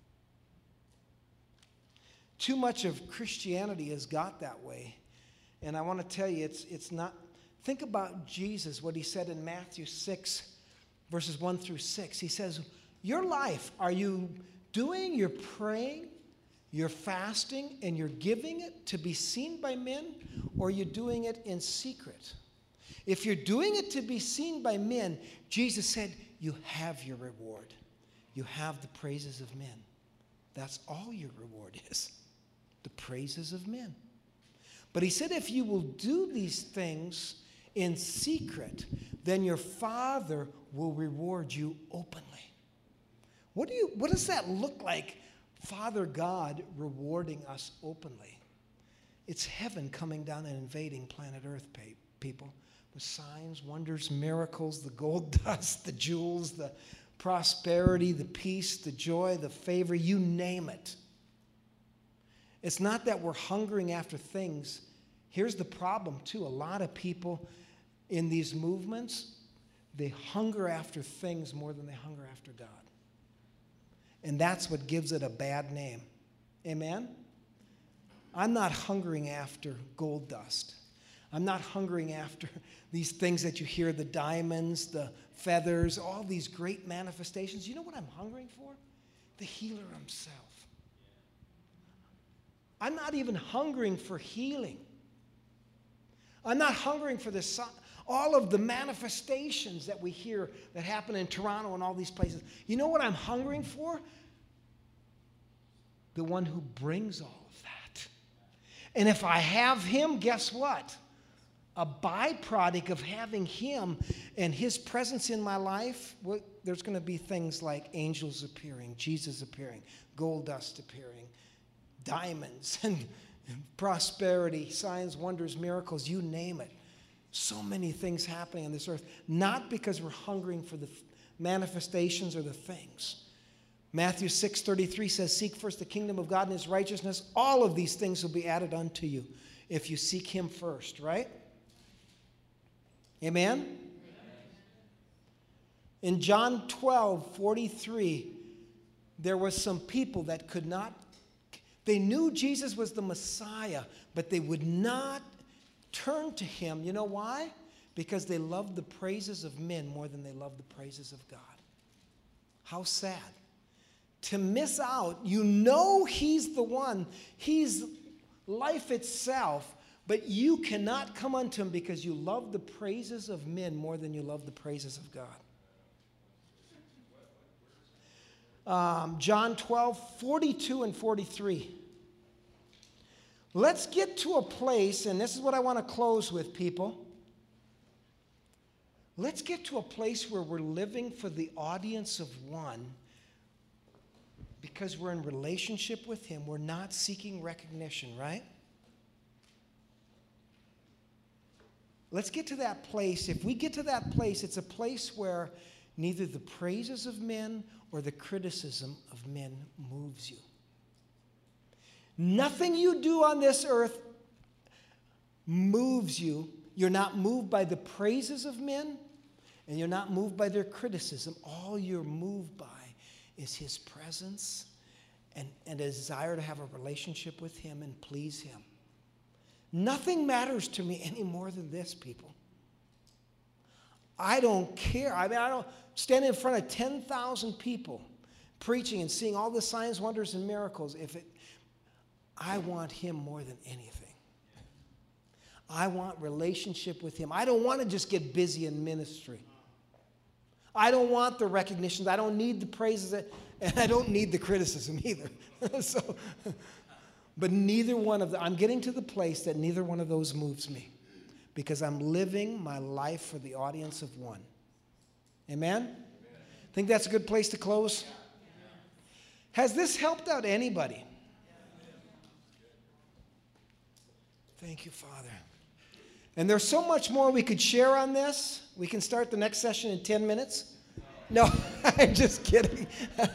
Too much of Christianity has got that way. And I want to tell you, it's, it's not. Think about Jesus, what He said in Matthew six, verses one through six. He says, your life, are you doing, you're praying, you're fasting, and you're giving it to be seen by men, or you're doing it in secret? If you're doing it to be seen by men, Jesus said, you have your reward. You have the praises of men. That's all your reward is, the praises of men. But He said, if you will do these things in secret, then your Father will reward you openly. What do you, what does that look like, Father God rewarding us openly? It's heaven coming down and invading planet Earth, people. The signs, wonders, miracles, the gold dust, the jewels, the prosperity, the peace, the joy, the favor, you name it. It's not that we're hungering after things. Here's the problem, too. A lot of people in these movements, they hunger after things more than they hunger after God. And that's what gives it a bad name. Amen? I'm not hungering after gold dust. I'm not hungering after these things that you hear, the diamonds, the feathers, all these great manifestations. You know what I'm hungering for? The healer Himself. I'm not even hungering for healing. I'm not hungering for this, all of the manifestations that we hear that happen in Toronto and all these places. You know what I'm hungering for? The one who brings all of that. And if I have Him, guess what? A byproduct of having Him and His presence in my life, well, there's going to be things like angels appearing, Jesus appearing, gold dust appearing, diamonds and prosperity, signs, wonders, miracles, you name it. So many things happening on this earth, not because we're hungering for the manifestations or the things. Matthew six thirty-three says, seek first the kingdom of God and His righteousness. All of these things will be added unto you if you seek Him first, right? Amen? In John twelve forty-three, there was some people that could not, they knew Jesus was the Messiah, but they would not turn to Him. You know why? Because they loved the praises of men more than they loved the praises of God. How sad. to miss out. You know He's the one. He's life itself, but you cannot come unto Him because you love the praises of men more than you love the praises of God. Um, John twelve, forty-two and forty-three. Let's get to a place, and this is what I want to close with, people. Let's get to a place where we're living for the audience of one because we're in relationship with Him. We're not seeking recognition, right? Let's get to that place. If we get to that place, it's a place where neither the praises of men or the criticism of men moves you. Nothing you do on this earth moves you. You're not moved by the praises of men, and you're not moved by their criticism. All you're moved by is His presence and, and a desire to have a relationship with Him and please Him. Nothing matters to me any more than this, people. I don't care. I mean, I don't stand in front of ten thousand people preaching and seeing all the signs, wonders, and miracles. If it, I want Him more than anything. I want relationship with Him. I don't want to just get busy in ministry. I don't want the recognition. I don't need the praises, and I don't need the criticism either. so, but neither one of them, I'm getting to the place that neither one of those moves me because I'm living my life for the audience of one. Amen? Amen. Think that's a good place to close? Yeah. Has this helped out anybody? Thank you, Father. And there's so much more we could share on this. We can start the next session in ten minutes. No, I'm just kidding.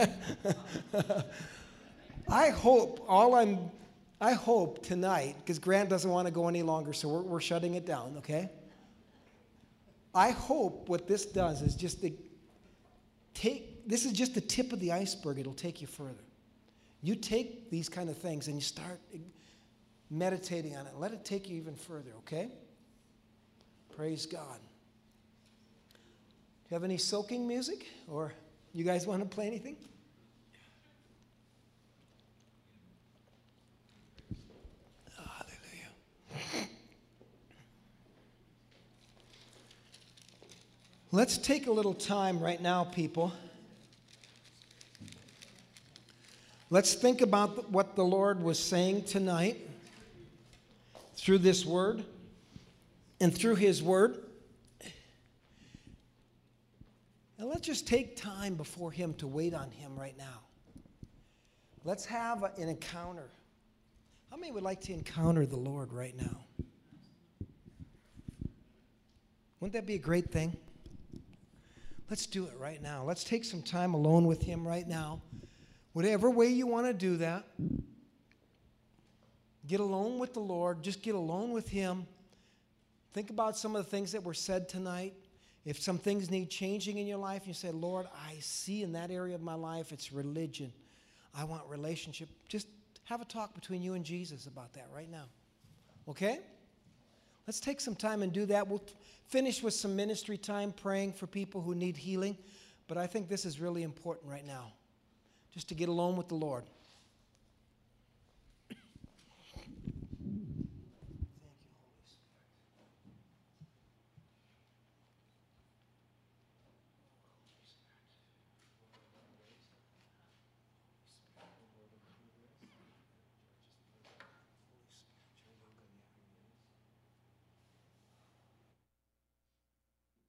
I hope all I'm, I hope tonight, because Grant doesn't want to go any longer, so we're, we're shutting it down, okay? I hope what this does is just to take, this is just the tip of the iceberg. It'll take you further. You take these kind of things and you start meditating on it. Let it take you even further, okay? Praise God. Do you have any soaking music? Or you guys want to play anything? Hallelujah. Let's take a little time right now, people. Let's think about what the Lord was saying tonight through this word and through His word. And let's just take time before Him to wait on Him right now. Let's have an encounter. How many would like to encounter the Lord right now? Wouldn't that be a great thing? Let's do it right now. Let's take some time alone with Him right now. Whatever way you want to do that. Get alone with the Lord. Just get alone with Him. Think about some of the things that were said tonight. If some things need changing in your life, you say, Lord, I see in that area of my life it's religion. I want relationship. Just have a talk between you and Jesus about that right now. Okay? Let's take some time and do that. We'll finish with some ministry time praying for people who need healing. But I think this is really important right now, just to get alone with the Lord.